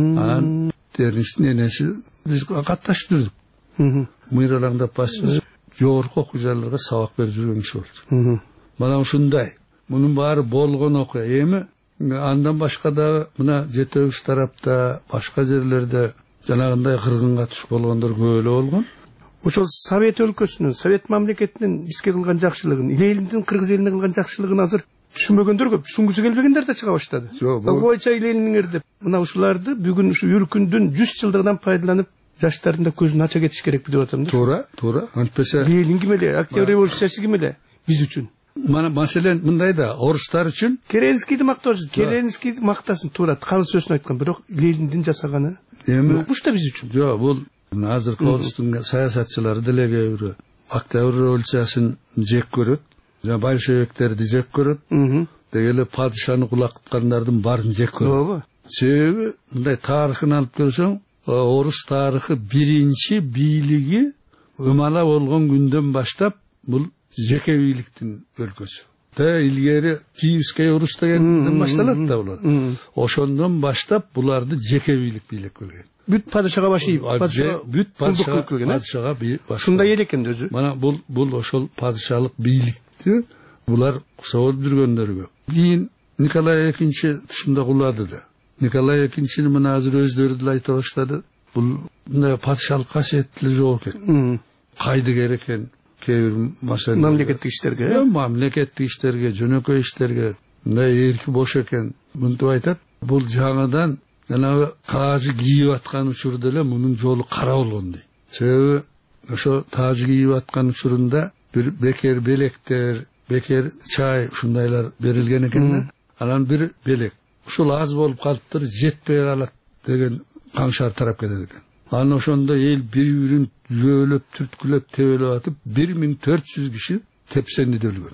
анан Эргиздин энеси биз катташып жүрдүк. Мыйралаңдап басып, жогорку окуу жайларга сабак берип жүргөн киши болчу. Мына ушундай. Мунун баары болгон окуя. Эми андан башка да мына жетөөбүз тарапта, башка жерлерде жанагындай кыргынга туш болгондор көп эле болгон. Ошол Совет өлкөсүнүн, Совет мамлекетинин бизге кылган жакшылыгын, Лениндин Кыргыз элине кылган жакшылыгын азыр түшүнбөгөндөр көп, түшүнгүсү келбегендер да чыга баштады. Койча Лениниңер деп. Мына ушуларды бүгүн ушу үркүндүн жүз жылдыгынан пайдаланып, жаштардын да көзүн ача кетиш керек деп атам да. Туура, туура. Антпесе Ленин ким эле, Октябрь революциясы ким эле биз үчүн. Мана маселен мындай да, орустар үчүн Керенскийди мактоосуз, Керенскийди мактасын, туура, калыс сөзүн айткан, бирок Лениндин жасаганы эми укмуш да биз үчүн. Жок, бул азыркы орустун саясатчылары деле кээ бирөө Октябрь революциясын жек көрөт, жана большевиктерди жек көрөт, деги эле падышаны кулакыткандардын баарын жек көрөт. Себеби мындай тарыхын алып көрсөң, орус тарыхы биринчи бийлиги Өмала болгон күндөн баштап бул жеке бийликтин өлкөсү. Та илгери Киевский Русь дегенден башталат да булар. Ошондон баштап буларды жеке бийлик бийлеп келген. Бүт падышага баш ийип, падышага бүт падышага падышага баш. Шундай эл экен өзү. Мана бул бул ошол падышалык бийликти булар кусап жүргөндөргө. Кийин Николай экинчи тушунда кулады да. Николай экинчини мына азыр өздөрү деле айта баштады. Бул мындай падышалык касиеттили жок экен. Кайды керек экен. Кээ бир мамлекеттик иштерге, мамлекеттик иштерге, жөнөкөй иштерге мындай эрки бош экен. Мынтип айтат, бул жаңадан жанагы таажы кийип аткан учурда эле мунун жолу кара болгон дейт. Себеби ошо таажы кийип аткан учурунда бир бекер белектер, бекер чай ушундайлар берилген экен да. Анан бир белек ушул аз болуп калыптыр, жетпей калат деген каңшар тарап кетет экен. Анан ошондо эл бири-бирин жөөлөп, түрткүлөп, тебелеп атып, бир миң төрт жүз киши тепсенди өлгөн.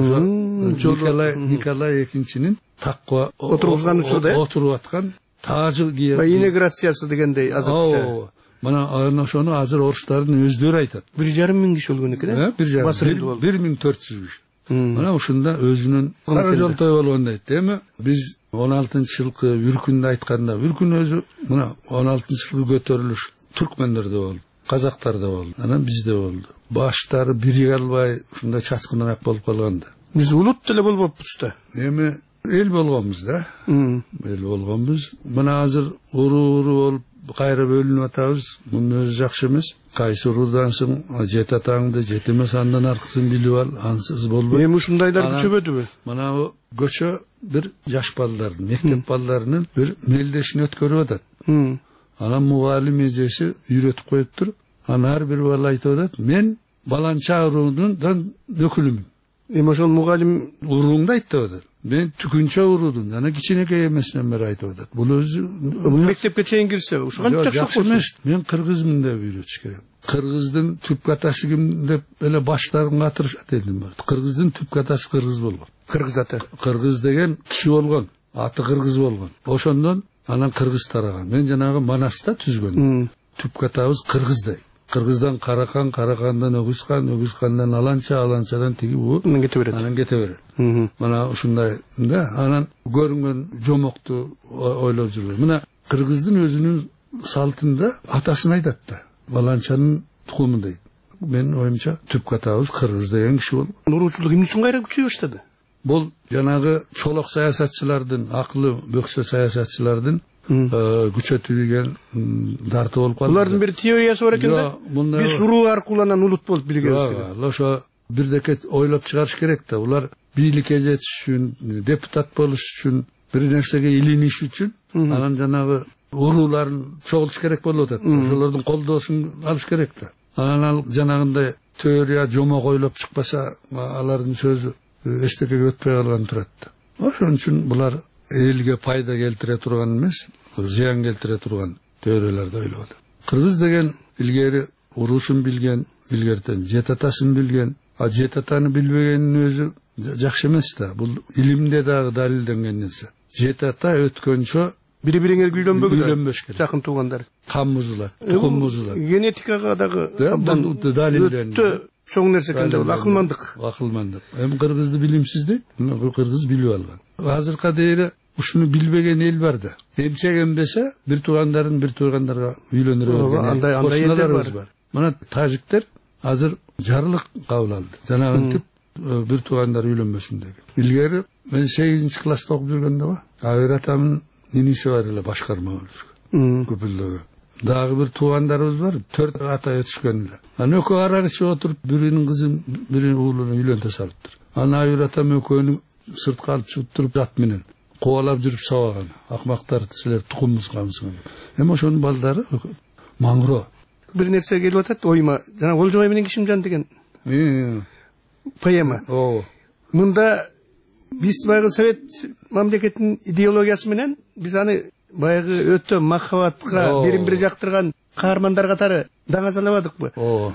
Ошо Николай Николай экинчинин такка отургузган учурда отуруп аткан таажы кийип инеграциясы дегендей азыркыча. Мына анан ошону азыр орустардын өздөрү айтат. бир жарым миң киши өлгөн экен, э? бир миң төрт жүз киши. Мына ушунда өзүнүн кара жолтой болгон дейт. Эми биз он алтынчы жылкы үркүндө айтканда, үркүн өзү мына он алтынчы жылкы көтөрүлүш түркмендерде болду, казактарда болду, анан бизде болду. Баштары бириге албай ушундай чачкыныраак болуп калганда. Биз улут деле болбоппуз да. Эми эл болгонбуз да. Эл болгонбуз. Мына азыр уру-уру болуп кайра бөлүнүп атабыз. Мунун өзү жакшы эмес. Кайсы урудансың, жет атаңды, жет эмес андан аркысын билип ал, ансыз болбойт. Эми ушундайлар күчөбөдүбү? Мына көчө бир жаш балдардын, мектеп балдарынын бир мелдешин өткөрүп атат. Анан мугалим эжеси үйрөтүп коюптур. Анан ар бир бала айтып атат, мен баланча уруунун өкүлүмүн. Эми ошол мугалим урууңду айтып атат. Мен түкүнчө урудун, жана кичинекей эмесинен бери айтып атат. Бул өзү мектепке чейин кирсе, ушуга жакшы эмес. Мен кыргызмын деп үйрөтүш керек. Кыргыздын түп катасы ким деп эле баштарын катырышат элдин бар. Кыргыздын түп катасы кыргыз болгон. Кыргыз аты. Кыргыз деген киши болгон, аты кыргыз болгон. Ошондон анан кыргыз тараган. Мен жанагы Манаста түзгөн. Түп катабыз кыргыздай. Кыргыздан Каракан, Каракандан Өгүзкан, Өгүзкандан Аланча, Аланчадан тиги бу. Анан кете берет. Анан кете берет. Мына ушундай да, анан көрүнгөн жомокту ойлоп жүргөн. Мына кыргыздын өзүнүн салтында атасын айтат да. Аланчанын тукуму дейт. Мен оюмча түп катабыз кыргыз деген киши болду. Уруучулук эмне үчүн кайра күчөй баштады? Бул жанагы чолок саясатчылардын, акылы бөксө саясатчылардын күчөтүлгөн дарты болуп калды. Булардын бир теориясы бар экен да. Биз уруу аркылуу анан улут болуп билгенбиз деген. Ошо бирдеке ойлоп чыгарыш керек да. Булар бийликке жетиш үчүн, депутат болуш үчүн, бир нерсеге илиниш үчүн анан жанагы урууларын чогултуш керек болуп атат. Ошолордун колдоосун алыш керек да. Анан ал жанагындай теория жомок ойлоп чыкпаса, алардын сөзү эчтекеге өтпөй калган турат да. Ошон үчүн булар элге пайда келтире турган эмес, зыян келтире турган теорияларды ойлоп атат. Кыргыз деген илгери уруусун билген, илгертен жет атасын билген, а жет атаны билбегенин өзү жакшы эмес да. Бул илимде дагы далилденген нерсе. Жет ата өткөнчө бири-бириңерге үйлөнбөгү да. Үйлөнбөш керек. Жакын туугандар. Кан бузулат, тукум бузулат. Генетикага дагы абдан далилденген. Чоң нерсе экен да, акылмандык. Акылмандык. Эми кыргызды билимсиз дейт. Мына кыргыз билип алган. Азыркы дейре ушуну билбеген эл бар да. Эмчегенбесе бир туугандарын бир туугандарга үйлөнүрө берген. Андай андай элдер бар. Мына тажиктер азыр жарлык кабыл алды. Жанагынтип бир туугандар үйлөнбөсүн деген. Илгери мен сегизинчи класста окуп жүргөндө ба, Агыр атамдын иниси бар эле башкарма болуп жүргөн. Көпүлдөгө. Дагы бир туугандарыбыз бар, төрт ата өтүшкөн эле. Анан экөө ара киши отуруп, биринин кызын, биринин уулун үйлөнтө салыптыр. Анан Агыр атам экөөнү сыртка алып чыгып туруп ат менен кубалап жүрүп сабаган. Акмактар силер тукум бузгансыңар. Эми ошонун балдары маңро. Бир нерсе келип атат оюма. Жана Олжобай менен Кишимжан деген поэма. Оо. Мында биз баягы совет мамлекетинин идеологиясы менен биз аны баягы өтө махабатка бирин-бири жактырган каармандар катары даңазалабадыкпы? Оо.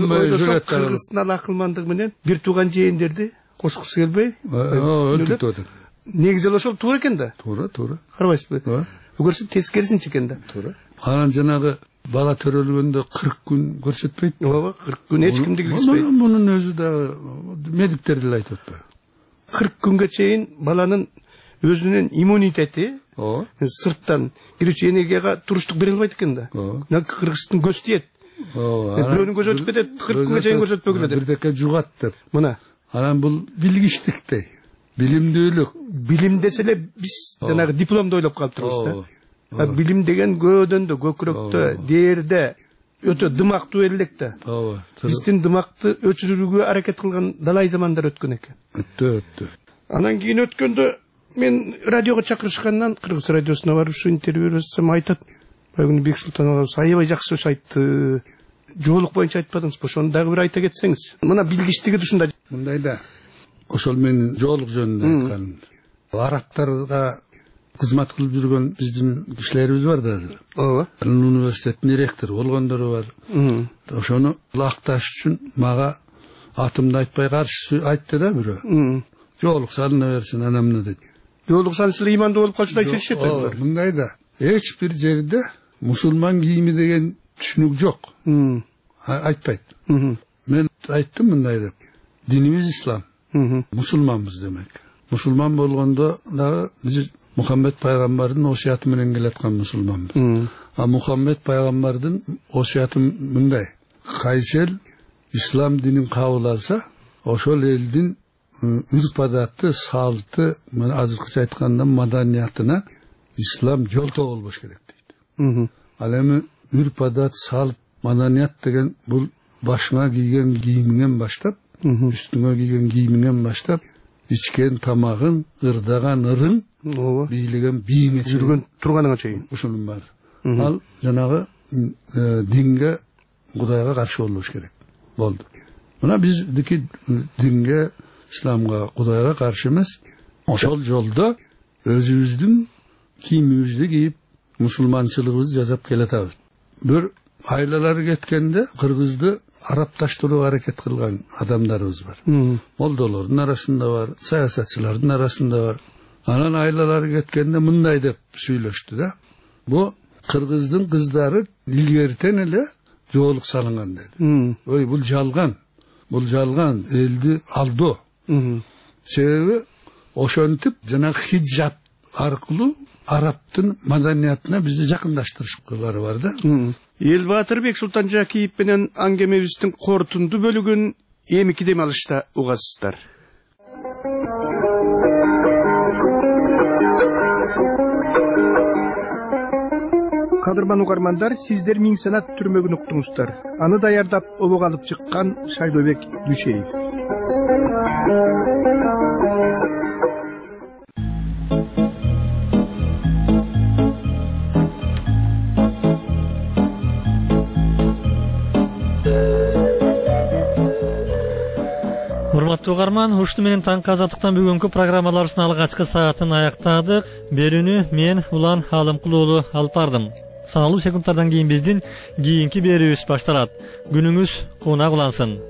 Кыргызстан акылмандыгы менен бир тууган жээндерди кошкусу келбей, өлтүрүп атат. Негизи ошол туура экен да. Туура, туура. Карабайсызбы? Көрсө тескерисинчи экен да. Туура. Анан жанагы бала төрөлгөндө кырк күн көрсөтпөйт. Ооба, кырк күн эч кимди киргизбейт. Мунун өзү да медиктер деле айтып атпайбы? кырк күнгө чейин баланын өзүнүн иммунитети сырттан кирүүчү энергияга туруштук бере албайт экен да. Кыргыздын көз тиет. Бирөөнүн көзү өтүп кетет, кырк күнгө чейин көрсөтпөгүлө деп. Бирдеке жугат деп. Мына. Анан бул билгичтиктей. Билимдүүлүк. Билим десе эле биз жанагы дипломду ойлоп калыптырбыз да. Билим деген көөдөндө, көкүрөктө, дээрде өтө дымактуу элек да. Ооба. Биздин дымакты өчүрүүгө аракет кылган далай замандар өткөн экен. Өттү, өттү. Анан кийин өткөндө мен радиого чакырышкандан Кыргыз радиосуна барып ушу интервью берсем айтат. Бүгүн Бексултан агабыз аябай жакшы сөз айтты. Жоолук боюнча айтпадыңызбы? Ошону дагы бир айта кетсеңиз. Мына билгичтиги ушунда. Мындай да. Ошол менин жоолук жөнүндө айтканым. Арабтарга кызмат кылып жүргөн биздин кишилерибиз бар да азыр. Ооба. Университеттин ректору болгондору бар. Ошону лакташ үчүн мага атымды айтпай каршы айтты да бирөө. Жоолук салына берсин анамна дейт. Жоолук салса ыймандуу болуп калчу да сезишет эле. Мындай да. Эч бир жерде мусулман кийими деген түшүнүк жок. Айтпайт. Мен айттым мындай деп. Динибиз ислам. Мусулманбыз демек. Мусулман болгондо дагы биз Мухаммед пайгамбардын осуяты менен келаткан мусулманбыз. А Мухаммед пайгамбардын осуяты мындай: кайсы эл ислам динин кабыл алса, ошол элдин үрп адаты, салты, мен азыркыча айтканда маданиятына ислам жолтоо болбош керек дейт. Ал эми үрп адат, салт, маданият деген бул башыңа кийген кийимиңен баштап, үстүңө кийген кийимиңен баштап, ичкен тамагың, ырдаган ырың, бийлеген бийиңе чейин, жүргөн турганыңа чейин ушунун баары. Ал жанагы динге, Кудайга каршы болбош керек. Болду. Мына биздики динге, исламга, Кудайга каршы эмес, ошол жолдо өзүбүздүн кийимибизди кийип, мусулманчылыгыбызды жасап келатабыз. Бир айлалары кеткенде кыргызды арапташтырууга аракет кылган адамдарыбыз бар. Молдолордун арасында бар, саясатчылардын арасында бар. Анан айлалары кеткенде мындай деп сүйлөштү да. Бу кыргыздын кыздары илгертен эле жоолук салынган деди. Ой, бул жалган. Бул жалган, элди алдоо. Себеби ошентип жана хиджаб аркылуу арабтын маданиятына бизди жакындаштырышкылары бар да. Эл Батырбек Султанжакиев менен аңгемебиздин корутунду бөлүгүн эмики дем алышта угасыздар. Кадырман угармандар, сиздер Миң Санат түрмөгүн уктуңуздар. Аны даярдап обого алып чыккан Шайбебек Дүшеев. Урматтуу угарман, ушуну менен таңкы азаттыктан бүгүнкү программаларыбыздын алгачкы саатын аяктадык. Берүүнү мен Улан Алымкул уулу алып бардым. Саналуу секундтардан кийин биздин кийинки берүүбүз башталат. Күнүңүз куунак улансын.